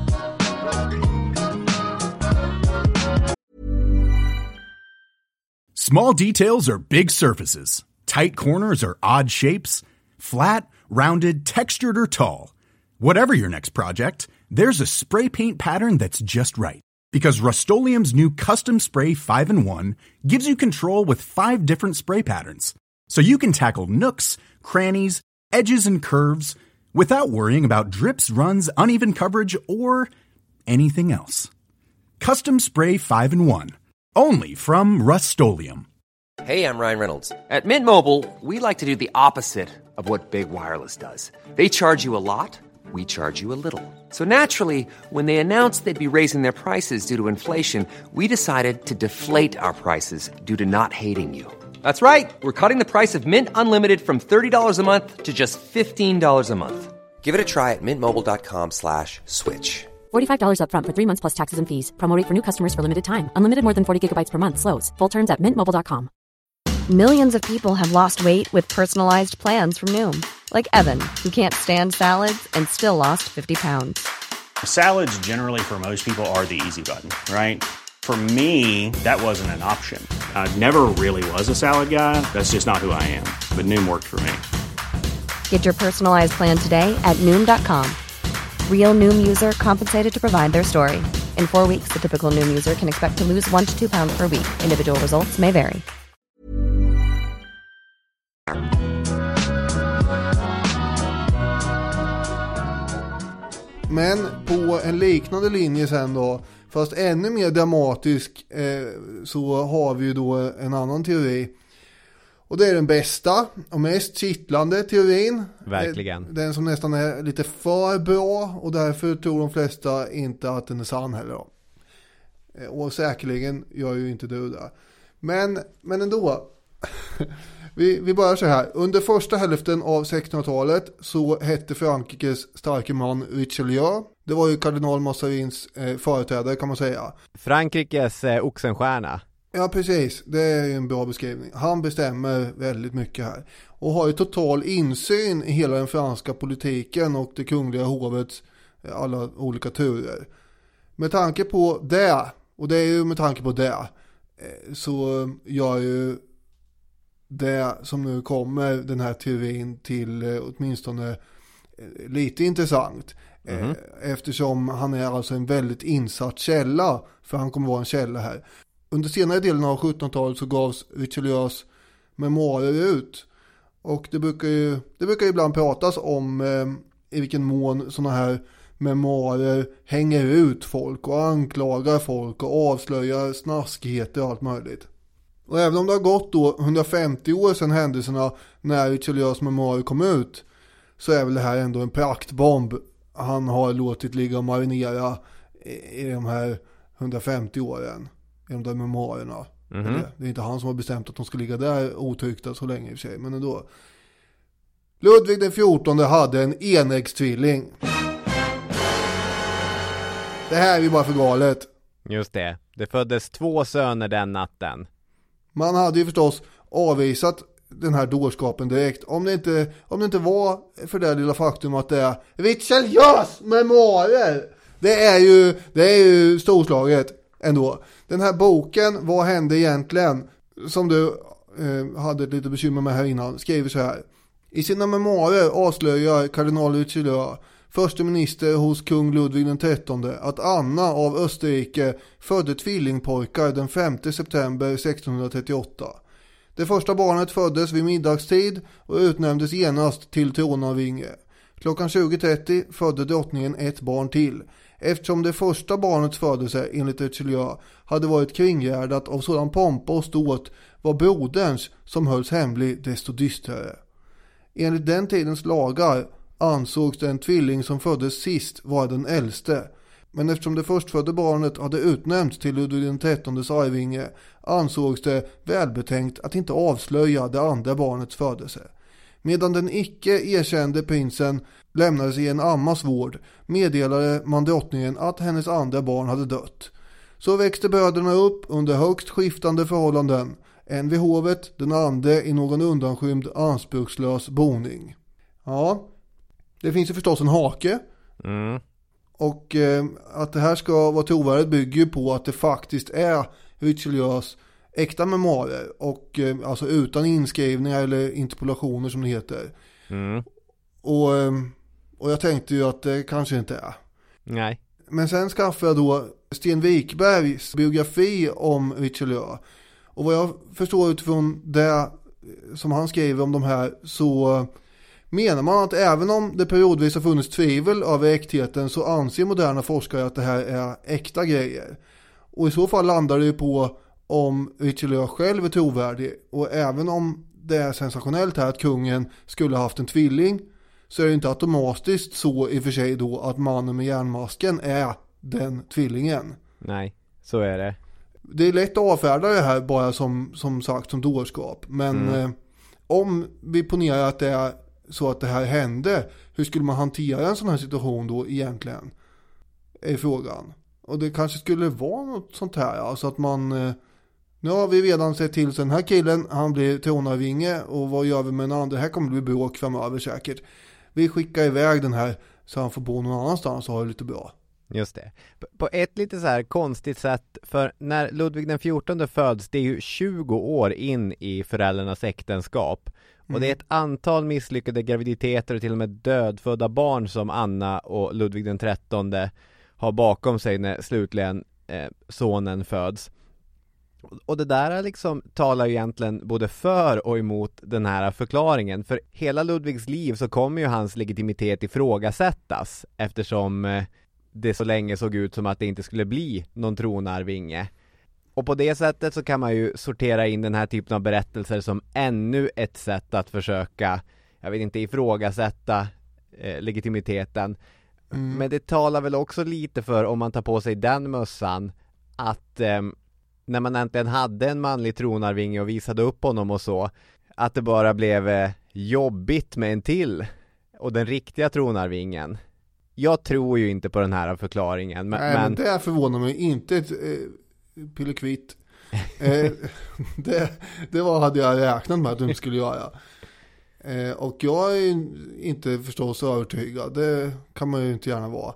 Small details are big surfaces. Tight corners are odd shapes. Flat, rounded, textured, or tall. Whatever your next project, there's a spray paint pattern that's just right. Because Rust-Oleum's new Custom Spray five in one gives you control with five different spray patterns. So you can tackle nooks, crannies, edges, and curves without worrying about drips, runs, uneven coverage, or anything else. Custom Spray five in one. Only from Rust-Oleum. Hey, I'm Ryan Reynolds. At Mint Mobile, we like to do the opposite of what Big Wireless does. They charge you a lot, we charge you a little. So naturally, when they announced they'd be raising their prices due to inflation, we decided to deflate our prices due to not hating you. That's right. We're cutting the price of Mint Unlimited from thirty dollars a month to just fifteen dollars a month. Give it a try at mintmobile.com slash switch. forty-five dollars up front for three months plus taxes and fees. Promo rate for new customers for limited time. Unlimited more than forty gigabytes per month. Slows full terms at mint mobile dot com. Millions of people have lost weight with personalized plans from Noom. Like Evan, who can't stand salads and still lost fifty pounds. Salads generally for most people are the easy button, right? For me, that wasn't an option. I never really was a salad guy. That's just not who I am. But Noom worked for me. Get your personalized plan today at Noom dot com. Real Noom user compensated to provide their story. In four weeks, the typical Noom user can expect to lose one to two pounds per week. Individual results may vary. Men på en liknande linje sen då, fast ännu mer dramatisk, eh, så har vi ju då en annan teori. Och det är den bästa och mest kittlande teorin. Verkligen. Den som nästan är lite för bra och därför tror de flesta inte att den är sann heller då. Och säkerligen gör ju inte du det. Men, men ändå. vi, vi börjar så här. Under första hälften av sextonhundratalet så hette Frankrikes starke man Richelieu. Det var ju kardinal Mazarins eh, företrädare kan man säga. Frankrikes eh, oxenstjärna. Ja, precis. Det är en bra beskrivning. Han bestämmer väldigt mycket här. Och har ju total insyn i hela den franska politiken och det kungliga hovets alla olika turer. Med tanke på det, och det är ju med tanke på det, så gör ju det som nu kommer den här teorin till åtminstone lite intressant. Mm. Eftersom han är alltså en väldigt insatt källa, för han kommer vara en källa här. Under senare delen av sjuttonhundratalet så gavs Richelieus memoarer ut. Och det brukar ju, det brukar ju ibland pratas om eh, i vilken mån sådana här memoarer hänger ut folk och anklagar folk och avslöjar snaskigheter och allt möjligt. Och även om det har gått då hundrafemtio år sedan händelserna när Richelieus memoarer kom ut, så är väl det här ändå en praktbomb han har låtit ligga och marinera i, i de här hundrafemtio åren, i de där memoarerna. Mm-hmm. Det, det är inte han som har bestämt att de ska ligga där otryckta så länge i och för sig, men ändå. Ludvig den fjortonde hade en enäggstvilling. Det här är ju bara för galet. Just det, det föddes två söner den natten. Man hade ju förstås avvisat den här dårskapen direkt. Om det inte, om det inte var för det lilla faktum att det är Richelieus memoarer. Det är ju, det är ju storslaget ändå. Den här boken, Vad hände egentligen? Som du eh, hade ett lite bekymmer med här innan, skriver så här. I sina memoarer avslöjar kardinal Richelieu, förste minister hos kung Ludvig den trettonde, att Anna av Österrike födde tvillingpojkar den femte september sextonhundratrettioåtta. Det första barnet föddes vid middagstid och utnämndes genast till tronarvinge. Klockan tjugo trettio födde drottningen ett barn till, eftersom det första barnets födelse enligt Richelieu hade varit kringgärdat av sådan pompa och ståt, var broderns, som hölls hemlig, desto dystrare. Enligt den tidens lagar ansågs den tvilling som föddes sist vara den äldste, men eftersom det förstfödda barnet hade utnämnts till Ludvig den trettondes arvinge ansågs det välbetänkt att inte avslöja det andra barnets födelse. Medan den icke erkände prinsen lämnades i en ammas vård meddelade man drottningen att hennes andra barn hade dött. Så växte bröderna upp under högst skiftande förhållanden, en vid hovet, den andra i någon undanskymd anspråkslös boning. Ja, det finns ju förstås en hake. Mm. Och eh, att det här ska vara trovärdigt bygger på att det faktiskt är Richelieus äkta memoarer. Och eh, alltså utan inskrivningar eller interpolationer som det heter. Mm. Och, eh, och jag tänkte ju att det kanske inte är. Nej. Men sen skaffade jag då Sten Wikbergs biografi om Richelieu. Och vad jag förstår utifrån det som han skriver om de här, så menar man att även om det periodvis har funnits tvivel över äktheten, så anser moderna forskare att det här är äkta grejer. Och i så fall landar det ju på om Richelieu själv är trovärdig. Och även om det är sensationellt här att kungen skulle ha haft en tvilling, så är det inte automatiskt så i och för sig då att mannen med järnmasken är den tvillingen. Nej, så är det. Det är lätt att avfärda det här bara som, som sagt som dårskap. Men mm. eh, om vi ponerar att det är så att det här hände, hur skulle man hantera en sån här situation då egentligen? Är frågan. Och det kanske skulle vara något sånt här. Alltså att man, eh, nu har vi redan sett till så den här killen, han blir tronarvinge, och vad gör vi med den andra? Här kommer det bli bråk framöver säkert. Vi skickar iväg den här så han får bo någon annanstans och ha det lite bra. Just det. På ett lite så här konstigt sätt, för när Ludvig den fjortonde föds, det är ju tjugo år in i föräldrarnas äktenskap. Mm. Och det är ett antal misslyckade graviditeter och till och med dödfödda barn som Anna och Ludvig den trettonde har bakom sig när slutligen eh, sonen föds. Och det där liksom talar ju egentligen både för och emot den här förklaringen. För hela Ludvigs liv så kommer ju hans legitimitet ifrågasättas, eftersom eh, det så länge såg ut som att det inte skulle bli någon tronarvinge. Och på det sättet så kan man ju sortera in den här typen av berättelser som ännu ett sätt att försöka, jag vet inte, ifrågasätta eh, legitimiteten. Mm. Men det talar väl också lite för, om man tar på sig den mössan, att eh, när man äntligen hade en manlig tronarvinge och visade upp honom och så, att det bara blev eh, jobbigt med en till och den riktiga tronarvingen. Jag tror ju inte på den här förklaringen. Men, Nej, men det förvånar mig inte ett eh, pillekvitt. eh, det, det var, hade jag räknat med att de skulle göra. Eh, och jag är inte förstås övertygad. Det kan man ju inte gärna vara.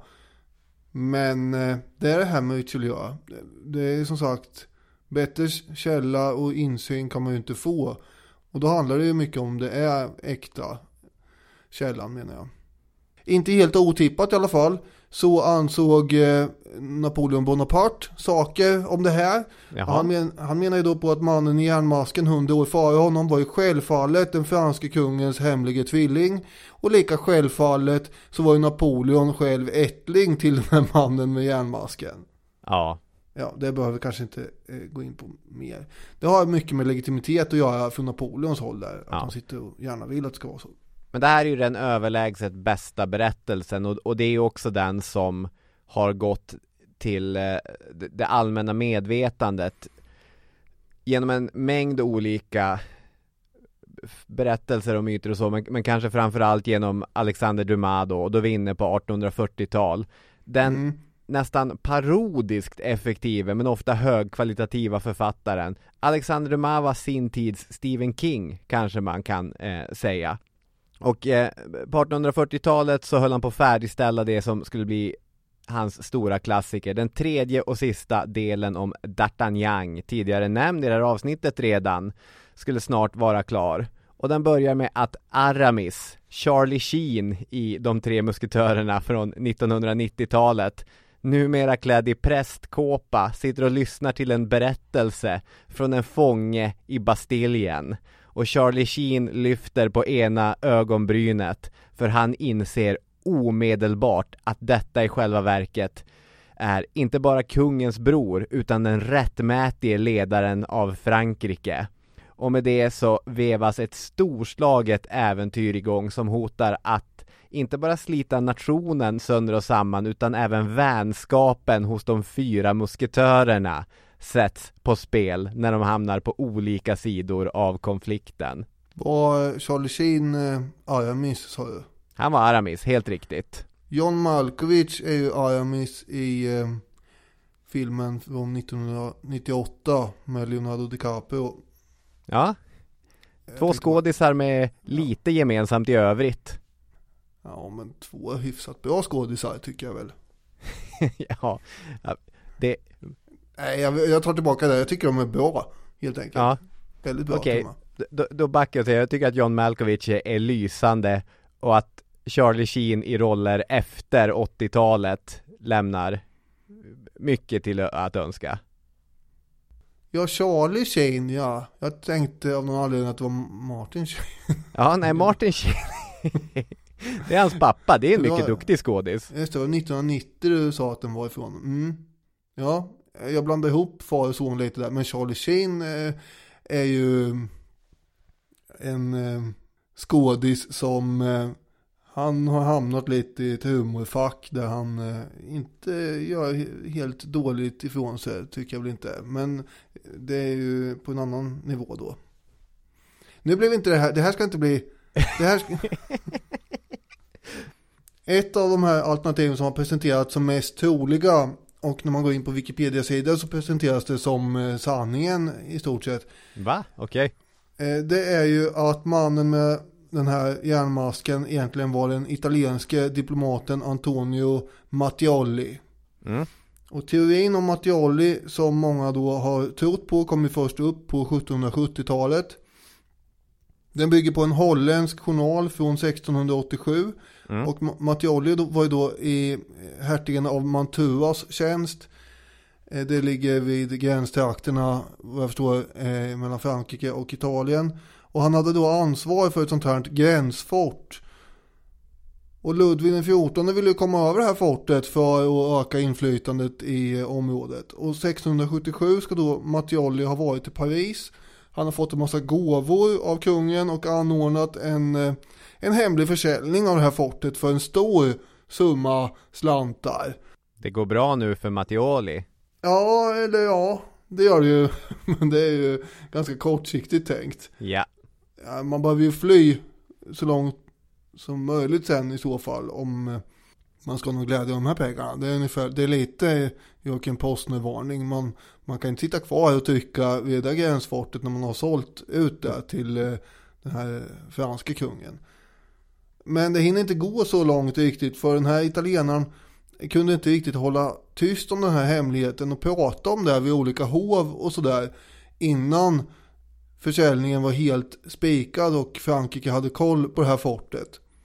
Men eh, det är det här med Richelieu. Det är som sagt, bättre källa och insyn kan man ju inte få. Och då handlar det ju mycket om det är äkta källan, menar jag. Inte helt otippat i alla fall, så ansåg eh, Napoleon Bonaparte saker om det här. Han, men, han menar ju då på att mannen i järnmasken hundra år före honom var ju självfallet den franske kungens hemlige tvilling. Och lika självfallet så var ju Napoleon själv ättling till den här mannen med järnmasken. Ja. Ja, det behöver vi kanske inte eh, gå in på mer. Det har mycket med legitimitet att göra från Napoleons håll där. Att ja. han sitter och gärna vill att det ska vara så. Men det här är ju den överlägset bästa berättelsen. Och, och det är ju också den som har gått till eh, det allmänna medvetandet. Genom en mängd olika berättelser och myter och så. Men, men kanske framförallt genom Alexander Dumas då. Och då är vi inne på artonhundrafyrtiotal. Den... Mm. nästan parodiskt effektiva men ofta högkvalitativa författaren. Alexander Dumas var sin tids Stephen King, kanske man kan eh, säga. Och eh, på artonhundrafyrtiotalet så höll han på att färdigställa det som skulle bli hans stora klassiker. Den tredje och sista delen om D'Artagnan, tidigare nämnd i det här avsnittet redan, skulle snart vara klar. Och den börjar med att Aramis, Charlie Sheen i De tre musketörerna från nittonhundranittiotalet, numera klädd i prästkåpa, sitter och lyssnar till en berättelse från en fånge i Bastiljen. Och Charlie Sheen lyfter på ena ögonbrynet, för han inser omedelbart att detta i själva verket är inte bara kungens bror utan den rättmätige ledaren av Frankrike. Och med det så vevas ett storslaget äventyr igång som hotar att inte bara slita nationen sönder och samman utan även vänskapen hos de fyra musketörerna sätts på spel när de hamnar på olika sidor av konflikten. Var Charlie Sheen eh, Aramis, sa du? Han var Aramis, helt riktigt. John Malkovich är ju Aramis i eh, filmen från nittonhundranittioåtta med Leonardo DiCaprio. Ja, två skådisar med lite gemensamt i övrigt. Ja, men två hyfsat bra skådisar tycker jag väl. ja, det... Nej, jag, jag tar tillbaka det. Jag tycker de är bra, helt enkelt. Ja. Väldigt bra. Okej, då, då backar jag till. Jag tycker att John Malkovich är lysande och att Charlie Sheen i roller efter åttiotalet lämnar mycket till att önska. Ja, Charlie Sheen, ja. Jag tänkte av någon anledning att det var Martin Sheen. Ja, nej, Martin Sheen. Det är hans pappa, det är en mycket ja, duktig skådis. Just det, var nittonhundranittio du sa att den var ifrån. Mm. Ja, jag blandade ihop far och son lite där. Men Charlie Sheen eh, är ju en eh, skådis som eh, han har hamnat lite i ett humorfack där han eh, inte gör helt dåligt ifrån sig, tycker jag väl inte. Men det är ju på en annan nivå då. Nu blev inte det här, det här ska inte bli det här ska... Ett av de här alternativen som har presenterats som mest troliga, och när man går in på Wikipedia-sidan så presenteras det som eh, sanningen i stort sett. Va? Okej. Okay. Eh, det är ju att mannen med den här järnmasken egentligen var den italienske diplomaten Antonio Mattioli. Mm. Och teorin om Mattioli, som många då har trott på, kom ju först upp på sjuttonhundrasjuttiotalet. Den bygger på en holländsk journal från sextonhundraåttiosju. Mm. Och Mattioli var ju då i hertigen av Mantuas tjänst. Det ligger vid gränstrakterna, vad jag förstår, eh, mellan Frankrike och Italien. Och han hade då ansvar för ett sånt här gränsfort. Och Ludvig den fjortonde ville komma över det här fortet för att öka inflytandet i området. Och sextonhundrasjuttiosju ska då Mattioli ha varit i Paris. Han har fått en massa gåvor av kungen och anordnat en, en hemlig försäljning av det här fortet för en stor summa slantar. Det går bra nu för Mattioli. Ja, eller ja, det gör det ju. Men det är ju ganska kortsiktigt tänkt. Ja. Ja, man behöver ju fly så långt som möjligt sen i så fall, om man ska nog glädja de här pengarna. Det är ungefär, det är lite Joakim Postner-varning. Man, man kan inte sitta kvar och trycka vid det gränsfortet när man har sålt ut det till eh, den här franska kungen. Men det hinner inte gå så långt riktigt, för den här italienaren kunde inte riktigt hålla tyst om den här hemligheten och prata om det vid olika hov och sådär innan försäljningen var helt spikad och Frankrike hade koll på det här fortet.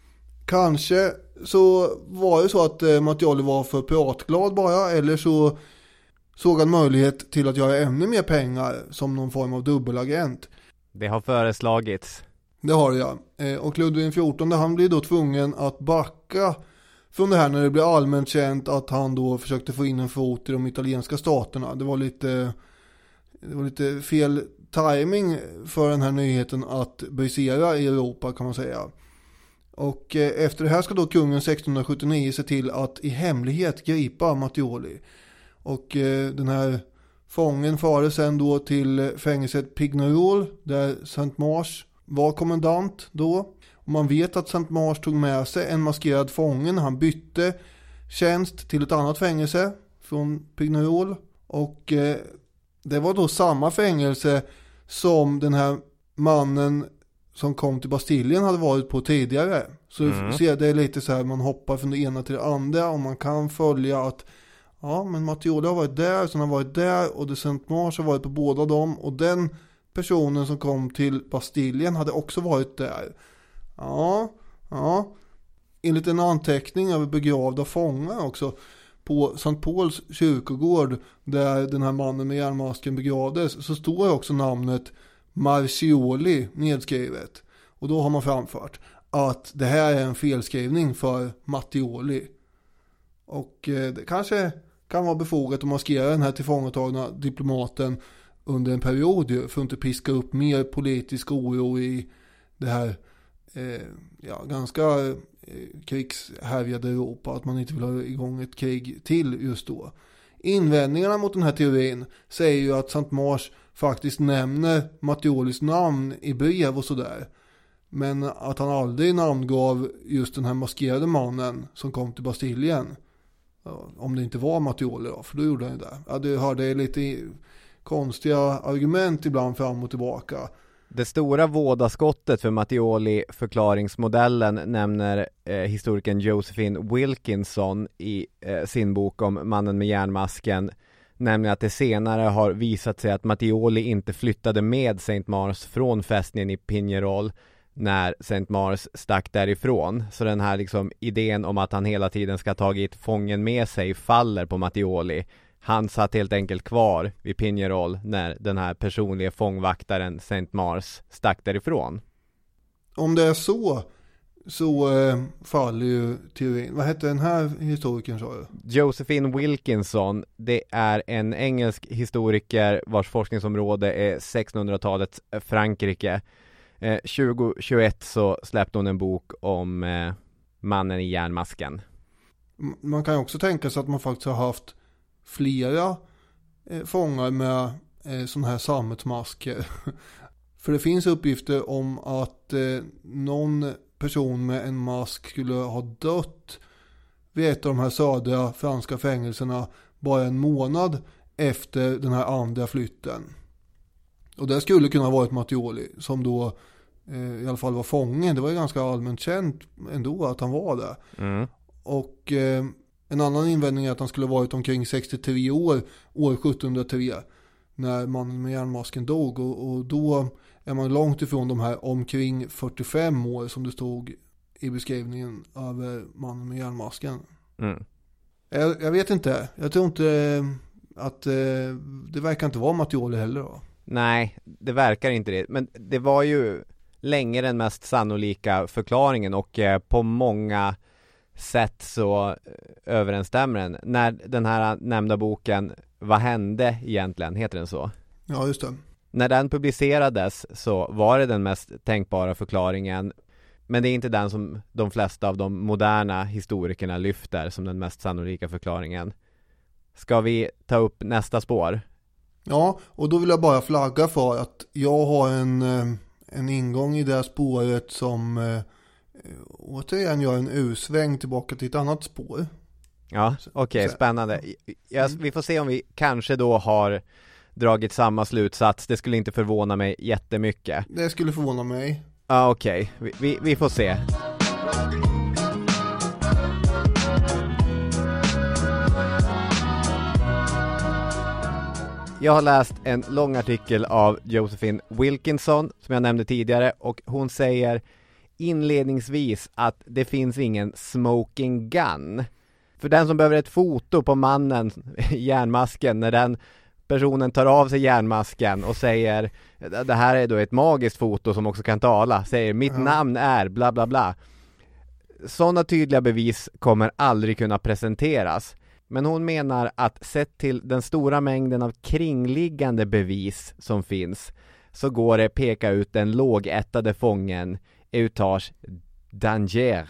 Kanske så var det så att eh, Mattioli var för pratglad bara, eller så såg han möjlighet till att göra ännu mer pengar som någon form av dubbelagent. Det har föreslagits. Det har det, ja. Eh, och Ludvig den fjortonde, han blir då tvungen att backa från det här när det blir allmänt känt att han då försökte få in en fot i de italienska staterna. Det var lite, det var lite fel timing för den här nyheten att brisera i Europa, kan man säga. Och eh, efter det här ska då kungen sextonhundrasjuttionio se till att i hemlighet gripa Mattioli. Och eh, den här fången farer sen då till fängelset Pignerol där Saint Mars var kommandant då. Och man vet att Saint Mars tog med sig en maskerad fången. Han bytte tjänst till ett annat fängelse från Pignerol. Och eh, det var då samma fängelse som den här mannen som kom till Bastiljen hade varit på tidigare. Så mm. ser det är lite så här, man hoppar från det ena till det andra och man kan följa att ja, men Mattioli har varit där, så han har varit där och det Saint Mars har varit på båda dem och den personen som kom till Bastiljen hade också varit där. Ja, ja. Enligt en anteckning över begravda fångar också på Sankt Pauls kyrkogård där den här mannen med järnmasken begravdes, så står också namnet Marcioli nedskrivet. Och då har man framfört att det här är en felskrivning för Mattioli. Och eh, det kanske kan vara befogat att maskera den här tillfångatagna diplomaten under en period för att inte piska upp mer politisk oro i det här eh, ja, ganska eh, krigshärjade Europa, att man inte vill ha igång ett krig till just då. Invändningarna mot den här teorin säger ju att Saint Mars faktiskt nämner Mattiolis namn i brev och sådär. Men att han aldrig namngav just den här maskerade mannen som kom till Bastiljen. Om det inte var Mattioli då, för då gjorde han ju det. Ja, du hörde lite konstiga argument ibland fram och tillbaka. Det stora vådaskottet för Mattioli-förklaringsmodellen nämner eh, historikern Josephine Wilkinson i eh, sin bok om mannen med järnmasken. Nämligen att det senare har visat sig att Mattioli inte flyttade med Saint Mars från fästningen i Pignerol när Saint Mars stack därifrån. Så den här liksom idén om att han hela tiden ska ha tagit fången med sig faller på Mattioli. Han satt helt enkelt kvar vid Pignerol när den här personliga fångvaktaren Saint Mars stack därifrån. Om det är så så eh, faller ju teorin. Vad heter den här historikern, sa du? Josephine Wilkinson. Det är en engelsk historiker vars forskningsområde är sextonhundratalets Frankrike. Eh, tjugo tjugoett så släppte hon en bok om eh, mannen i järnmasken. Man kan ju också tänka sig att man faktiskt har haft flera eh, fångar med eh, sådana här sammetsmasker. För det finns uppgifter om att eh, någon person med en mask skulle ha dött vid ett av de här södra franska fängelserna bara en månad efter den här andra flytten. Och det skulle kunna ha varit Mattioli som då eh, i alla fall var fången. Det var ju ganska allmänt känt ändå att han var där. Mm. Och eh, en annan invändning är att han skulle ha varit omkring sextiotre år, år sjuttonhundratre, när mannen med järnmasken dog. Och, och då är man långt ifrån de här omkring fyrtiofem år som det stod i beskrivningen av mannen med järnmasken. Mm. Jag, jag vet inte. Jag tror inte att det verkar inte vara Mattioli heller då. Nej, det verkar inte det. Men det var ju länge den mest sannolika förklaringen och på många sätt så överensstämmer den. När den här nämnda boken Vad hände egentligen, heter den så? Ja, just det. När den publicerades så var det den mest tänkbara förklaringen. Men det är inte den som de flesta av de moderna historikerna lyfter som den mest sannolika förklaringen. Ska vi ta upp nästa spår? Ja, och då vill jag bara flagga för att jag har en, en ingång i det här spåret som eh, återigen gör en ursväng tillbaka till ett annat spår. Ja, okej, okay, spännande. Jag, vi får se om vi kanske då har dragit samma slutsats. Det skulle inte förvåna mig jättemycket. Det skulle förvåna mig. Ja, ah, okej. Okay. Vi, vi, vi får se. Jag har läst en lång artikel av Josephine Wilkinson som jag nämnde tidigare och hon säger: inledningsvis att det finns ingen smoking gun. För den som behöver ett foto på mannen i järnmasken, när den personen tar av sig järnmasken och säger, det här är då ett magiskt foto som också kan tala, säger mitt Ja. namn är bla bla bla. Sådana tydliga bevis kommer aldrig kunna presenteras. Men hon menar att sett till den stora mängden av kringliggande bevis som finns, så går det peka ut den lågättade fången Eutage Danger.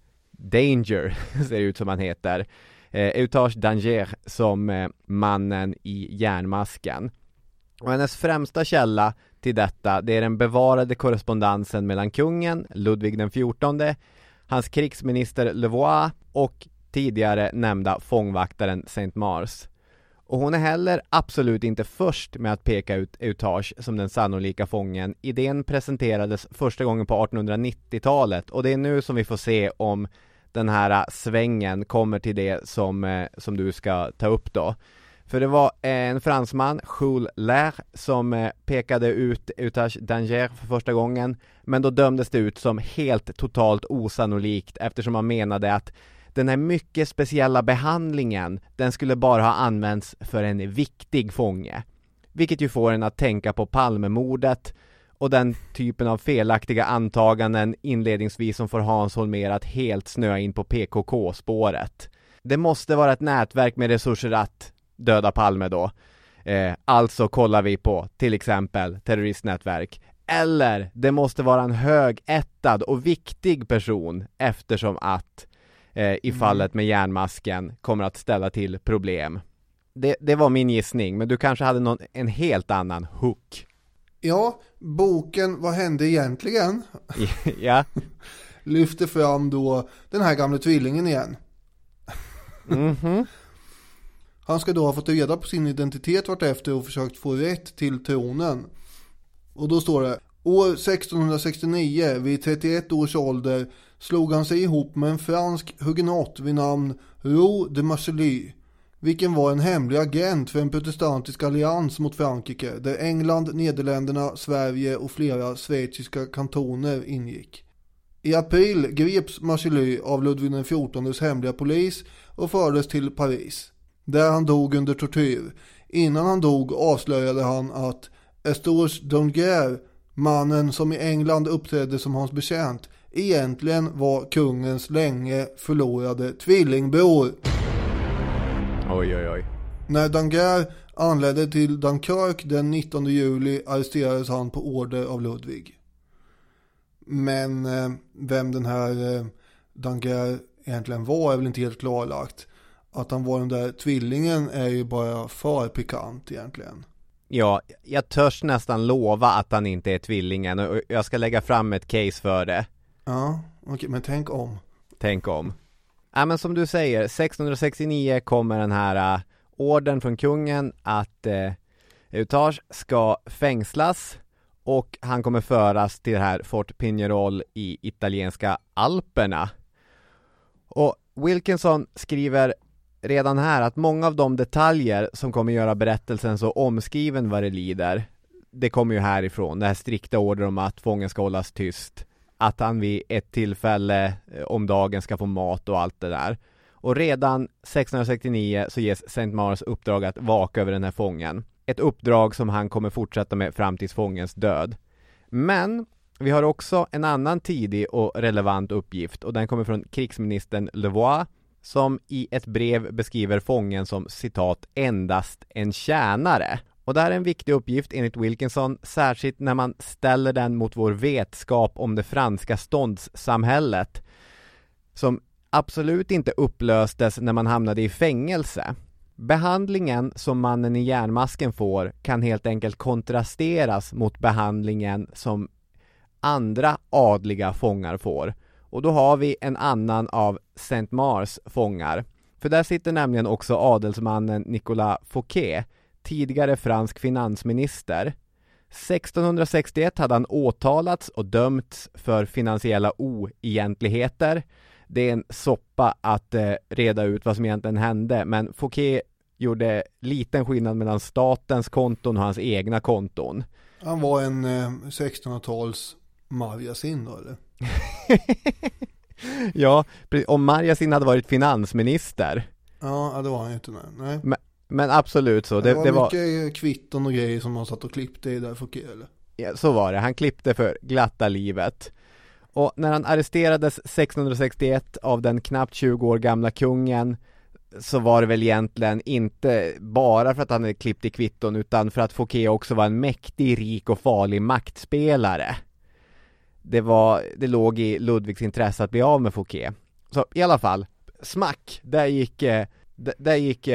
Danger ser ut som han heter. Eh, Eutage Danger som eh, mannen i järnmasken. Och hennes främsta källa till detta, det är den bevarade korrespondensen mellan kungen, Ludvig den fjortonde, hans krigsminister Louvois och tidigare nämnda fångvaktaren Saint Mars. Och hon är heller absolut inte först med att peka ut Eutage som den sannolika fången. Idén presenterades första gången på artonhundranittiotalet och det är nu som vi får se om den här svängen kommer till det som, som du ska ta upp då. För det var en fransman, Jules Lair, som pekade ut Eutage Danger för första gången, men då dömdes det ut som helt totalt osannolikt eftersom man menade att den här mycket speciella behandlingen, den skulle bara ha använts för en viktig fånge. Vilket ju får en att tänka på Palmemordet och den typen av felaktiga antaganden inledningsvis som får Hans Holmér att helt snöa in på P K K-spåret. Det måste vara ett nätverk med resurser att döda Palme då. Eh, alltså kollar vi på till exempel terroristnätverk. Eller det måste vara en högättad och viktig person eftersom att eh, i fallet med järnmasken kommer att ställa till problem. Det, det var min gissning, men du kanske hade någon, en helt annan hook. Ja, boken Vad hände egentligen? Ja. Lyfter fram då den här gamla tvillingen igen. Mhm. Han ska då ha fått reda på sin identitet vartefter och försökt få rätt till tronen. Och då står det: år sextonhundrasextionio, vid trettioett års ålder, slog han sig ihop med en fransk hugenot vid namn Roux de Marchely, vilken var en hemlig agent för en protestantisk allians mot Frankrike, där England, Nederländerna, Sverige och flera schweiziska kantoner ingick. I april greps Marchely av Ludvig den fjortondes hemliga polis och fördes till Paris, där han dog under tortyr. Innan han dog avslöjade han att Eutage Danger, mannen som i England uppträdde som hans betjänt, egentligen var kungens länge förlorade tvillingbror. Oj, oj, oj. När Danger anlände till Dunkirk den nittonde juli arresterades han på order av Ludvig. Men eh, vem den här eh, Danger egentligen var är väl inte helt klarlagt. Att han var den där tvillingen är ju bara för pikant egentligen. Ja, jag törs nästan lova att han inte är tvillingen och jag ska lägga fram ett case för det. Ja, okej, okay, men tänk om. Tänk om. Ja, men som du säger, sextonhundrasextionio kommer den här uh, ordern från kungen att uh, Eutage ska fängslas och han kommer föras till det här Fort Pignerol i italienska Alperna. Och Wilkinson skriver redan här att många av de detaljer som kommer göra berättelsen så omskriven vad det lider, det kommer ju härifrån. Det här strikta order om att fången ska hållas tyst, att han vid ett tillfälle om dagen ska få mat och allt det där. Och redan sextonhundrasextionio så ges Saint Mars uppdrag att vaka över den här fången. Ett uppdrag som han kommer fortsätta med fram till fångens död. Men vi har också en annan tidig och relevant uppgift och den kommer från krigsministern Louvois, som i ett brev beskriver fången som citat endast en tjänare. Och det här är en viktig uppgift enligt Wilkinson, särskilt när man ställer den mot vår vetskap om det franska ståndssamhället som absolut inte upplöstes när man hamnade i fängelse. Behandlingen som mannen i järnmasken får kan helt enkelt kontrasteras mot behandlingen som andra adliga fångar får. Och då har vi en annan av Saint Mars fångar. För där sitter nämligen också adelsmannen Nicolas Fouquet, tidigare fransk finansminister. sextonhundrasextioett hade han åtalats och dömts för finansiella oegentligheter. Det är en soppa att eh, reda ut vad som egentligen hände, men Fouquet gjorde liten skillnad mellan statens konton och hans egna konton. Han var en eh, sextonhundratals Marjasin då, eller? Ja, om Marjasin hade varit finansminister. Ja, det var han ju inte. Nej. Men, men absolut så. Det, det var det mycket var... kvitton och grejer som han satt och klippte i där Fouquet, eller? Ja, så var det. Han klippte för glatta livet. Och när han arresterades sextonhundrasextioett av den knappt tjugo år gamla kungen, så var det väl egentligen inte bara för att han hade klippt i kvitton, utan för att Fouquet också var en mäktig, rik och farlig maktspelare. Det var, det låg i Ludvigs intresse att bli av med Fouquet. Så i alla fall, smack, där gick, där gick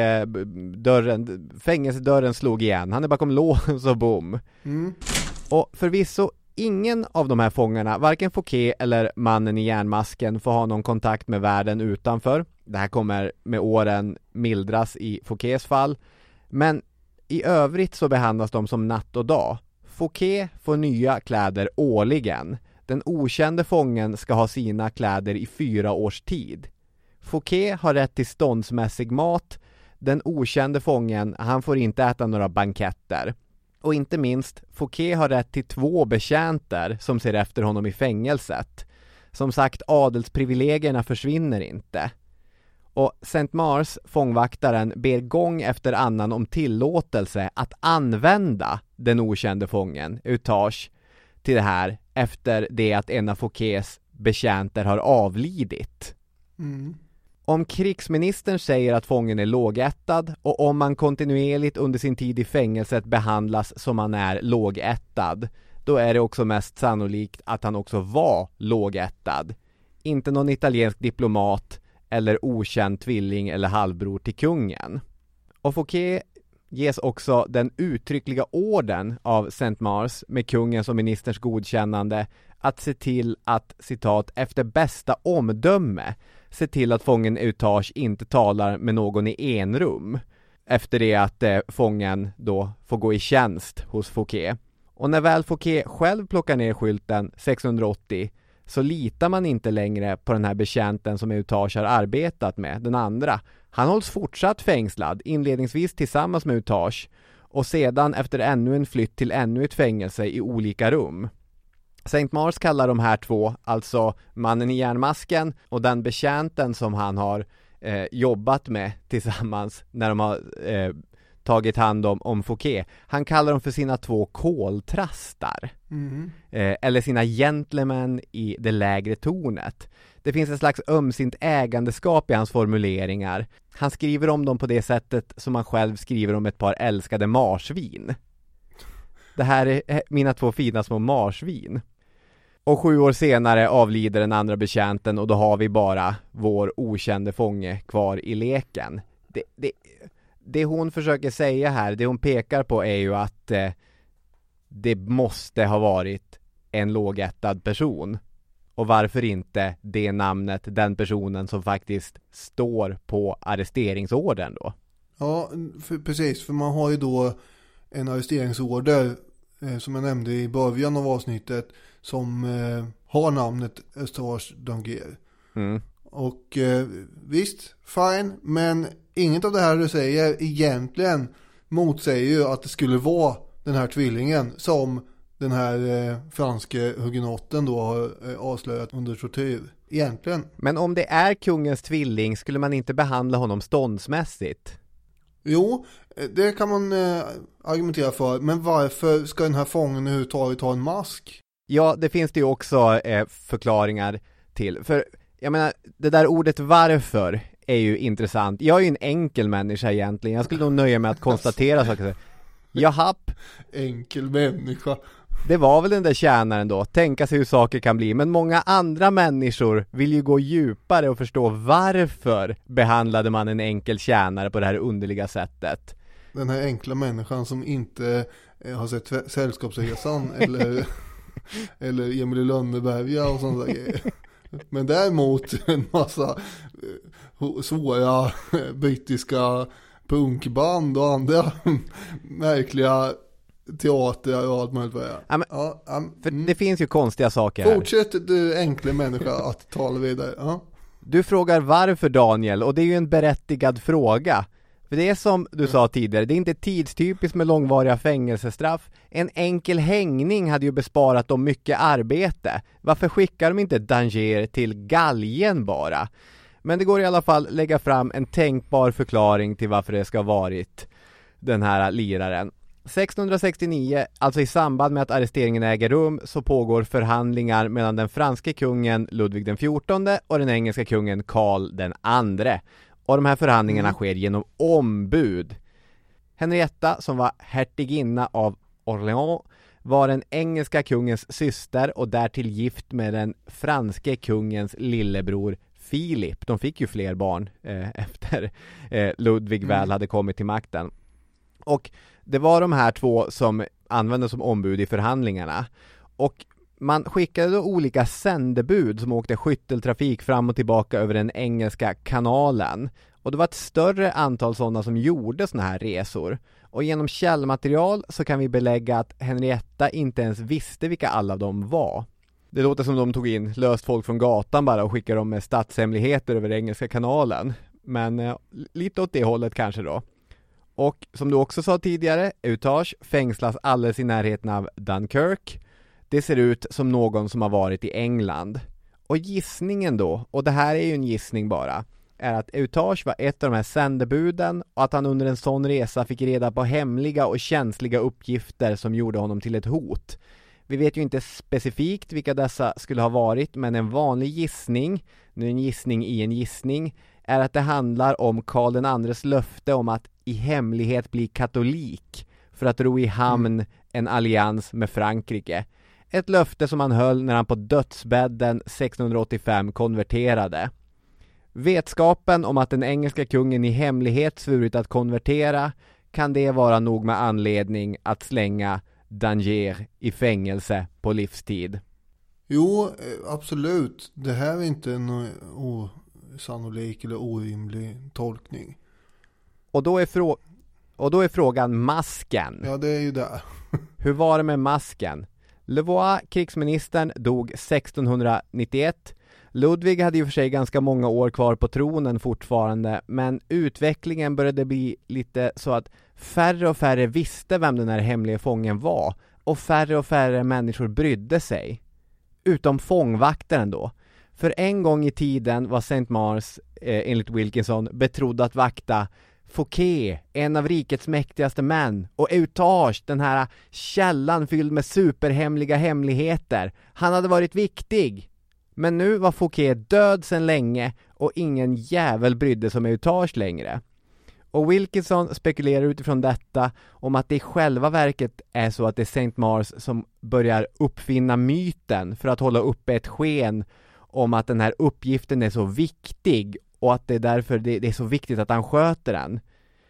dörren, fängelsedörren slog igen. Han är bakom lås och bom. Mm. Och förvisso ingen av de här fångarna, varken Fouquet eller mannen i järnmasken, får ha någon kontakt med världen utanför. Det här kommer med åren mildras i Fouquets fall. Men i övrigt så behandlas de som natt och dag. Fouquet får nya kläder årligen. Den okände fången ska ha sina kläder i fyra års tid. Fouquet har rätt till ståndsmässig mat. Den okände fången, han får inte äta några banketter. Och inte minst, Fouquet har rätt till två betjänter som ser efter honom i fängelset. Som sagt, adelsprivilegierna försvinner inte. Och Saint Mars, fångvaktaren, ber gång efter annan om tillåtelse att använda den okände fången, Eutage, till det här efter det att en av Fouquets betjänter har avlidit. Mm. Om krigsministern säger att fången är lågättad och om man kontinuerligt under sin tid i fängelset behandlas som man är lågättad, då är det också mest sannolikt att han också var lågättad. Inte någon italiensk diplomat eller okänd tvilling eller halvbror till kungen. Och Fouquet ges också den uttryckliga orden av Saint Mars med kungens och ministerns godkännande att se till att, citat, efter bästa omdöme se till att fången Eutage inte talar med någon i enrum efter det att eh, fången då får gå i tjänst hos Fouquet. Och när väl Fouquet själv plockar ner skylten sexhundraåttio så litar man inte längre på den här betjänten som Eutage har arbetat med, den andra. Han hålls fortsatt fängslad, inledningsvis tillsammans med Eutage och sedan efter ännu en flytt till ännu ett fängelse i olika rum. Saint Mars kallar de här två, alltså mannen i järnmasken och den betjänten som han har eh, jobbat med tillsammans när de har eh, tagit hand om, om Fouquet. Han kallar dem för sina två koltrastar. Mm. Eh, eller sina gentlemen i det lägre tornet. Det finns en slags ömsint ägandeskap i hans formuleringar. Han skriver om dem på det sättet som han själv skriver om ett par älskade marsvin. Det här är mina två fina små marsvin. Och sju år senare avlider den andra betjänten och då har vi bara vår okände fånge kvar i leken. Det, det, det hon försöker säga här, det hon pekar på är ju att eh, det måste ha varit en lågättad person. Och varför inte det namnet, den personen som faktiskt står på arresteringsordern då? Ja, för, precis. För man har ju då en arresteringsorder eh, som jag nämnde i början av avsnittet som eh, har namnet Eustache d'Angiers. Mm. Och eh, visst, fine, men inget av det här du säger egentligen motsäger ju att det skulle vara den här tvillingen som den här eh, franske hugenotten då har eh, avslöjat under tortyr. Egentligen. Men om det är kungens tvilling, skulle man inte behandla honom ståndsmässigt? Jo, det kan man eh, argumentera för. Men varför ska den här fången överhuvudtaget ha en mask? Ja, det finns det ju också eh, förklaringar till. För jag menar, det där ordet varför är ju intressant. Jag är ju en enkel människa egentligen. Jag skulle nog nöja mig att konstatera saker. Jahapp. Enkel människa. Det var väl den där tjänaren då. Tänka sig hur saker kan bli. Men många andra människor vill ju gå djupare och förstå varför behandlade man en enkel tjänare på det här underliga sättet. Den här enkla människan som inte eh, har sett Sällskapsresan eller, eller Emil i Lönneberga och sånt där grejer. Men däremot en massa eh, svåra brittiska punkband och andra märkliga teater och allt möjligt vad jag. Ja, men, ja, um, för mm. det finns ju konstiga saker här. Fortsätt du enkla människa att tala vidare. Ja. Du frågar varför, Daniel, och det är ju en berättigad fråga. För det är som du sa tidigare, det är inte tidstypiskt med långvariga fängelsestraff. En enkel hängning hade ju besparat dem mycket arbete. Varför skickar de inte Danger till galgen bara? Men det går i alla fall lägga fram en tänkbar förklaring till varför det ska ha varit den här liraren. sextonhundrasextionio, alltså i samband med att arresteringen äger rum, så pågår förhandlingar mellan den franske kungen Ludvig den fjortonde och den engelska kungen Karl den andre. Och de här förhandlingarna sker genom ombud. Henrietta, som var hertiginna av Orléans, var den engelska kungens syster och därtill gift med den franske kungens lillebror Filip. De fick ju fler barn eh, efter eh, Ludvig väl mm. hade kommit till makten. Och det var de här två som användes som ombud i förhandlingarna. Och man skickade då olika sändebud som åkte skytteltrafik fram och tillbaka över den engelska kanalen. Och det var ett större antal sådana som gjorde såna här resor. Och genom källmaterial så kan vi belägga att Henrietta inte ens visste vilka alla av dem var. Det låter som de tog in löst folk från gatan bara och skickade dem med statshemligheter över den engelska kanalen. Men eh, lite åt det hållet kanske då. Och som du också sa tidigare, Eutage fängslas alldeles i närheten av Dunkirk. Det ser ut som någon som har varit i England. Och gissningen då, och det här är ju en gissning bara, är att Eutage var ett av de här sändebuden och att han under en sån resa fick reda på hemliga och känsliga uppgifter som gjorde honom till ett hot. Vi vet ju inte specifikt vilka dessa skulle ha varit, men en vanlig gissning, nu en gissning i en gissning, är att det handlar om Karl den andres löfte om att i hemlighet bli katolik för att ro i hamn en allians med Frankrike. Ett löfte som han höll när han på dödsbädden sextonhundraåttiofem konverterade. Vetskapen om att den engelska kungen i hemlighet svurit att konvertera, kan det vara nog med anledning att slänga Danger i fängelse på livstid? Jo, absolut. Det här är inte en osannolik eller orimlig tolkning. Och då är, frå- och då är frågan masken. Ja, det är ju det. Hur var det med masken? Louvois, krigsministern, dog sextonhundranittioett. Ludvig hade ju för sig ganska många år kvar på tronen fortfarande, men utvecklingen började bli lite så att färre och färre visste vem den här hemliga fången var, och färre och färre människor brydde sig. Utom fångvaktaren då. För en gång i tiden var Saint Mars, eh, enligt Wilkinson, betrodd att vakta Fouquet, en av rikets mäktigaste män, och Eutage, den här källan fylld med superhemliga hemligheter. Han hade varit viktig. Men nu var Fouquet död sedan länge och ingen jävel brydde sig om Eutage längre. Och Wilkinson spekulerar utifrån detta om att det i själva verket är så att det är Saint Mars som börjar uppfinna myten för att hålla uppe ett sken om att den här uppgiften är så viktig och att det är därför det är så viktigt att han sköter den.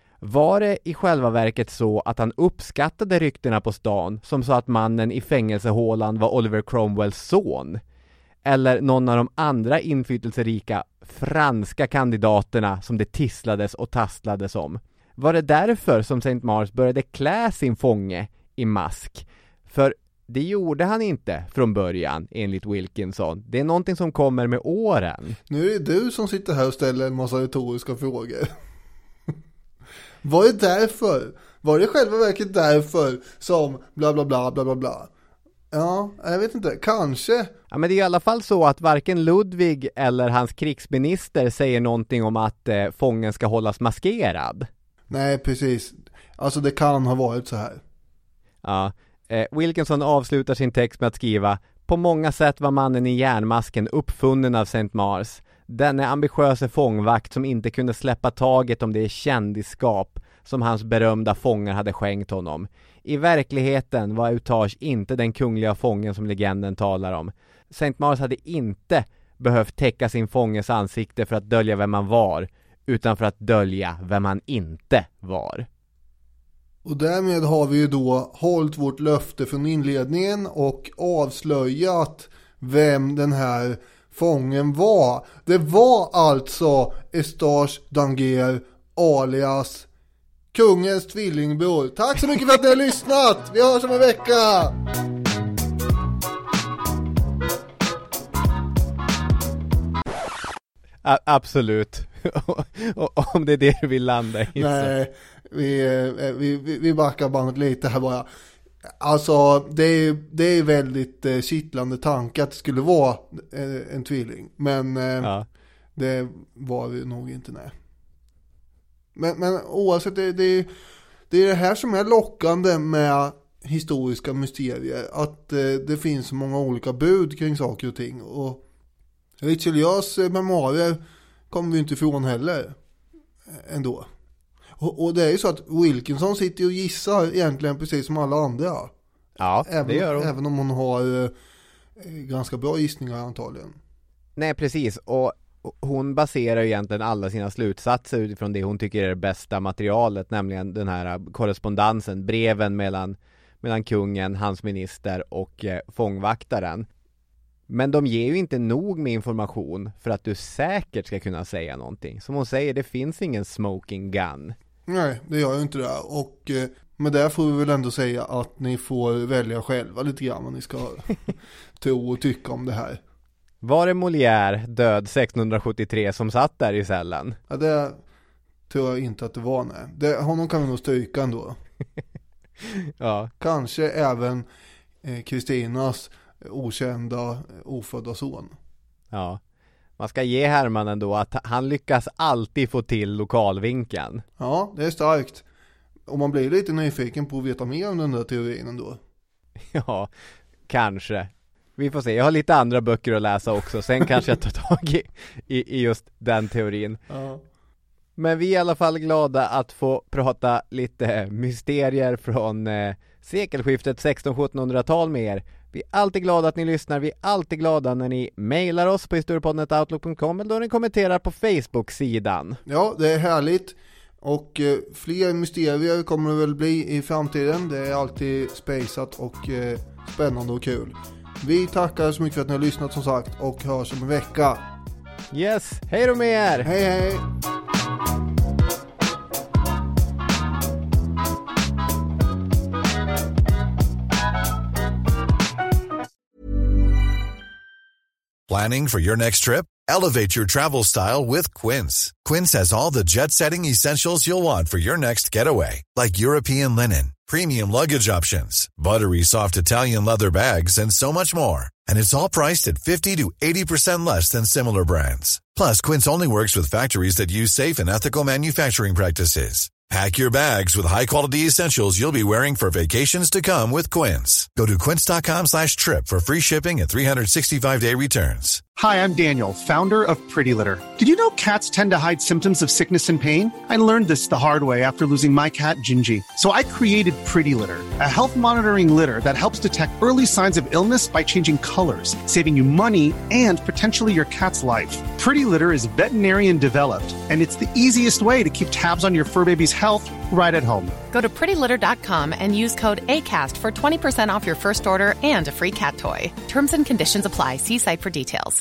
Var det i själva verket så att han uppskattade ryktena på stan som sa att mannen i fängelsehålan var Oliver Cromwells son? Eller någon av de andra inflytelserika franska kandidaterna som det tisslades och tasslades om? Var det därför som Saint Mars började klä sin fånge i mask? För det gjorde han inte från början, enligt Wilkinson. Det är någonting som kommer med åren. Nu är det du som sitter här och ställer en massa retoriska frågor. Var det därför? Var det i själva verket därför som bla bla bla bla bla bla? Ja, jag vet inte. Kanske. Ja, men det är i alla fall så att varken Ludvig eller hans krigsminister säger någonting om att eh, fången ska hållas maskerad. Nej, precis. Alltså det kan ha varit så här. Ja, eh, Wilkinson avslutar sin text med att skriva: på många sätt var mannen i järnmasken uppfunnen av Saint Mars. Denne ambitiösa fångvakt som inte kunde släppa taget om det kändisskap som hans berömda fångar hade skänkt honom. I verkligheten var Eutage inte den kungliga fången som legenden talar om. Saint Mars hade inte behövt täcka sin fånges ansikte för att dölja vem han var, utan för att dölja vem han inte var. Och därmed har vi ju då hållit vårt löfte från inledningen och avslöjat vem den här fången var. Det var alltså Eustache Danger alias kungens tvillingbror. Tack så mycket för att ni har lyssnat. Vi hörs om en vecka. A- absolut. Om det är det du vill landa i. Nej, vi, vi, vi backar bandet lite här bara. Alltså det är, det är väldigt eh, kittlande tanke att det skulle vara eh, en tvilling. Men eh, ja. Det var vi nog inte, nej. Men, men oavsett, det, det, det är det här som är lockande med historiska mysterier. Att eh, det finns så många olika bud kring saker och ting. Och Richelieus memoarer kommer vi inte ifrån heller ändå. Och, och det är ju så att Wilkinson sitter och gissar egentligen precis som alla andra. Ja, även, det gör hon. Även om hon har eh, ganska bra gissningar antagligen. Nej, precis. Och hon baserar ju egentligen alla sina slutsatser utifrån det hon tycker är det bästa materialet, nämligen den här korrespondensen, breven mellan, mellan kungen, hans minister och eh, fångvaktaren. Men de ger ju inte nog med information för att du säkert ska kunna säga någonting. Som hon säger, det finns ingen smoking gun. Nej, det gör ju inte det. Och eh, med det får vi väl ändå säga att ni får välja själva lite grann vad ni ska tro och tycka om det här. Var det Molière, död sextonhundrasjuttiotre, som satt där i cellen? Ja, det tror jag inte att det var, nej. Det, honom kan vi nog stryka ändå. Ja. Kanske även Kristinas eh, okända, ofödda son. Ja. Man ska ge Herman ändå att han lyckas alltid få till lokalvinkeln. Ja, det är starkt. Och man blir lite nyfiken på att veta mer om den där teorin ändå. Ja, kanske. Vi får se. Jag har lite andra böcker att läsa också. Sen kanske jag tar tag i, i, i just den teorin. Ja. Men vi är i alla fall glada att få prata lite mysterier från eh, sekelskiftet sexton-sjuttonhundratal med er. Vi är alltid glada att ni lyssnar. Vi är alltid glada när ni mejlar oss på historiepodden at outlook punkt com eller då ni kommenterar på Facebook-sidan. Ja, det är härligt. Och eh, fler mysterier kommer det väl bli i framtiden. Det är alltid spejsat och eh, spännande och kul. Vi tackar så mycket för att ni har lyssnat som sagt och hörs om en vecka. Yes, hej då med er! Hej hej! Planning for your next trip? Elevate your travel style with Quince. Quince has all the jet-setting essentials you'll want for your next getaway, like European linen, premium luggage options, buttery soft Italian leather bags, and so much more. And it's all priced at fifty to eighty percent less than similar brands. Plus, Quince only works with factories that use safe and ethical manufacturing practices. Pack your bags with high-quality essentials you'll be wearing for vacations to come with Quince. Go to quince.com slash trip for free shipping and three sixty-five day returns. Hi, I'm Daniel, founder of Pretty Litter. Did you know cats tend to hide symptoms of sickness and pain? I learned this the hard way after losing my cat, Gingy. So I created Pretty Litter, a health monitoring litter that helps detect early signs of illness by changing colors, saving you money and potentially your cat's life. Pretty Litter is veterinarian developed, and it's the easiest way to keep tabs on your fur baby's health right at home. Go to pretty litter dot com and use code ACAST for twenty percent off your first order and a free cat toy. Terms and conditions apply. See site for details.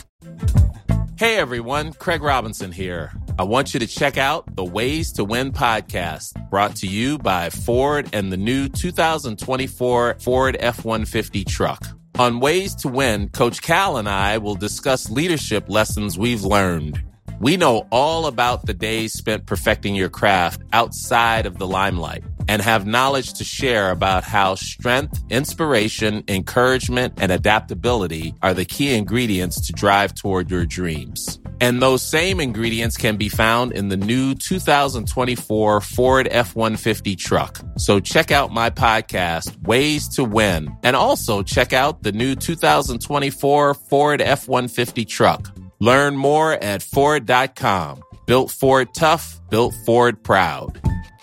Hey everyone, Craig Robinson here. I want you to check out the Ways to Win podcast, brought to you by Ford and the new two thousand twenty-four Ford F one fifty truck. On Ways to Win, Coach Cal and I will discuss leadership lessons we've learned. We know all about the days spent perfecting your craft outside of the limelight and have knowledge to share about how strength, inspiration, encouragement, and adaptability are the key ingredients to drive toward your dreams. And those same ingredients can be found in the new two thousand twenty-four Ford F one fifty truck. So check out my podcast, Ways to Win, and also check out the new two thousand twenty-four Ford F one fifty truck. Learn more at Ford dot com. Built Ford tough, built Ford proud.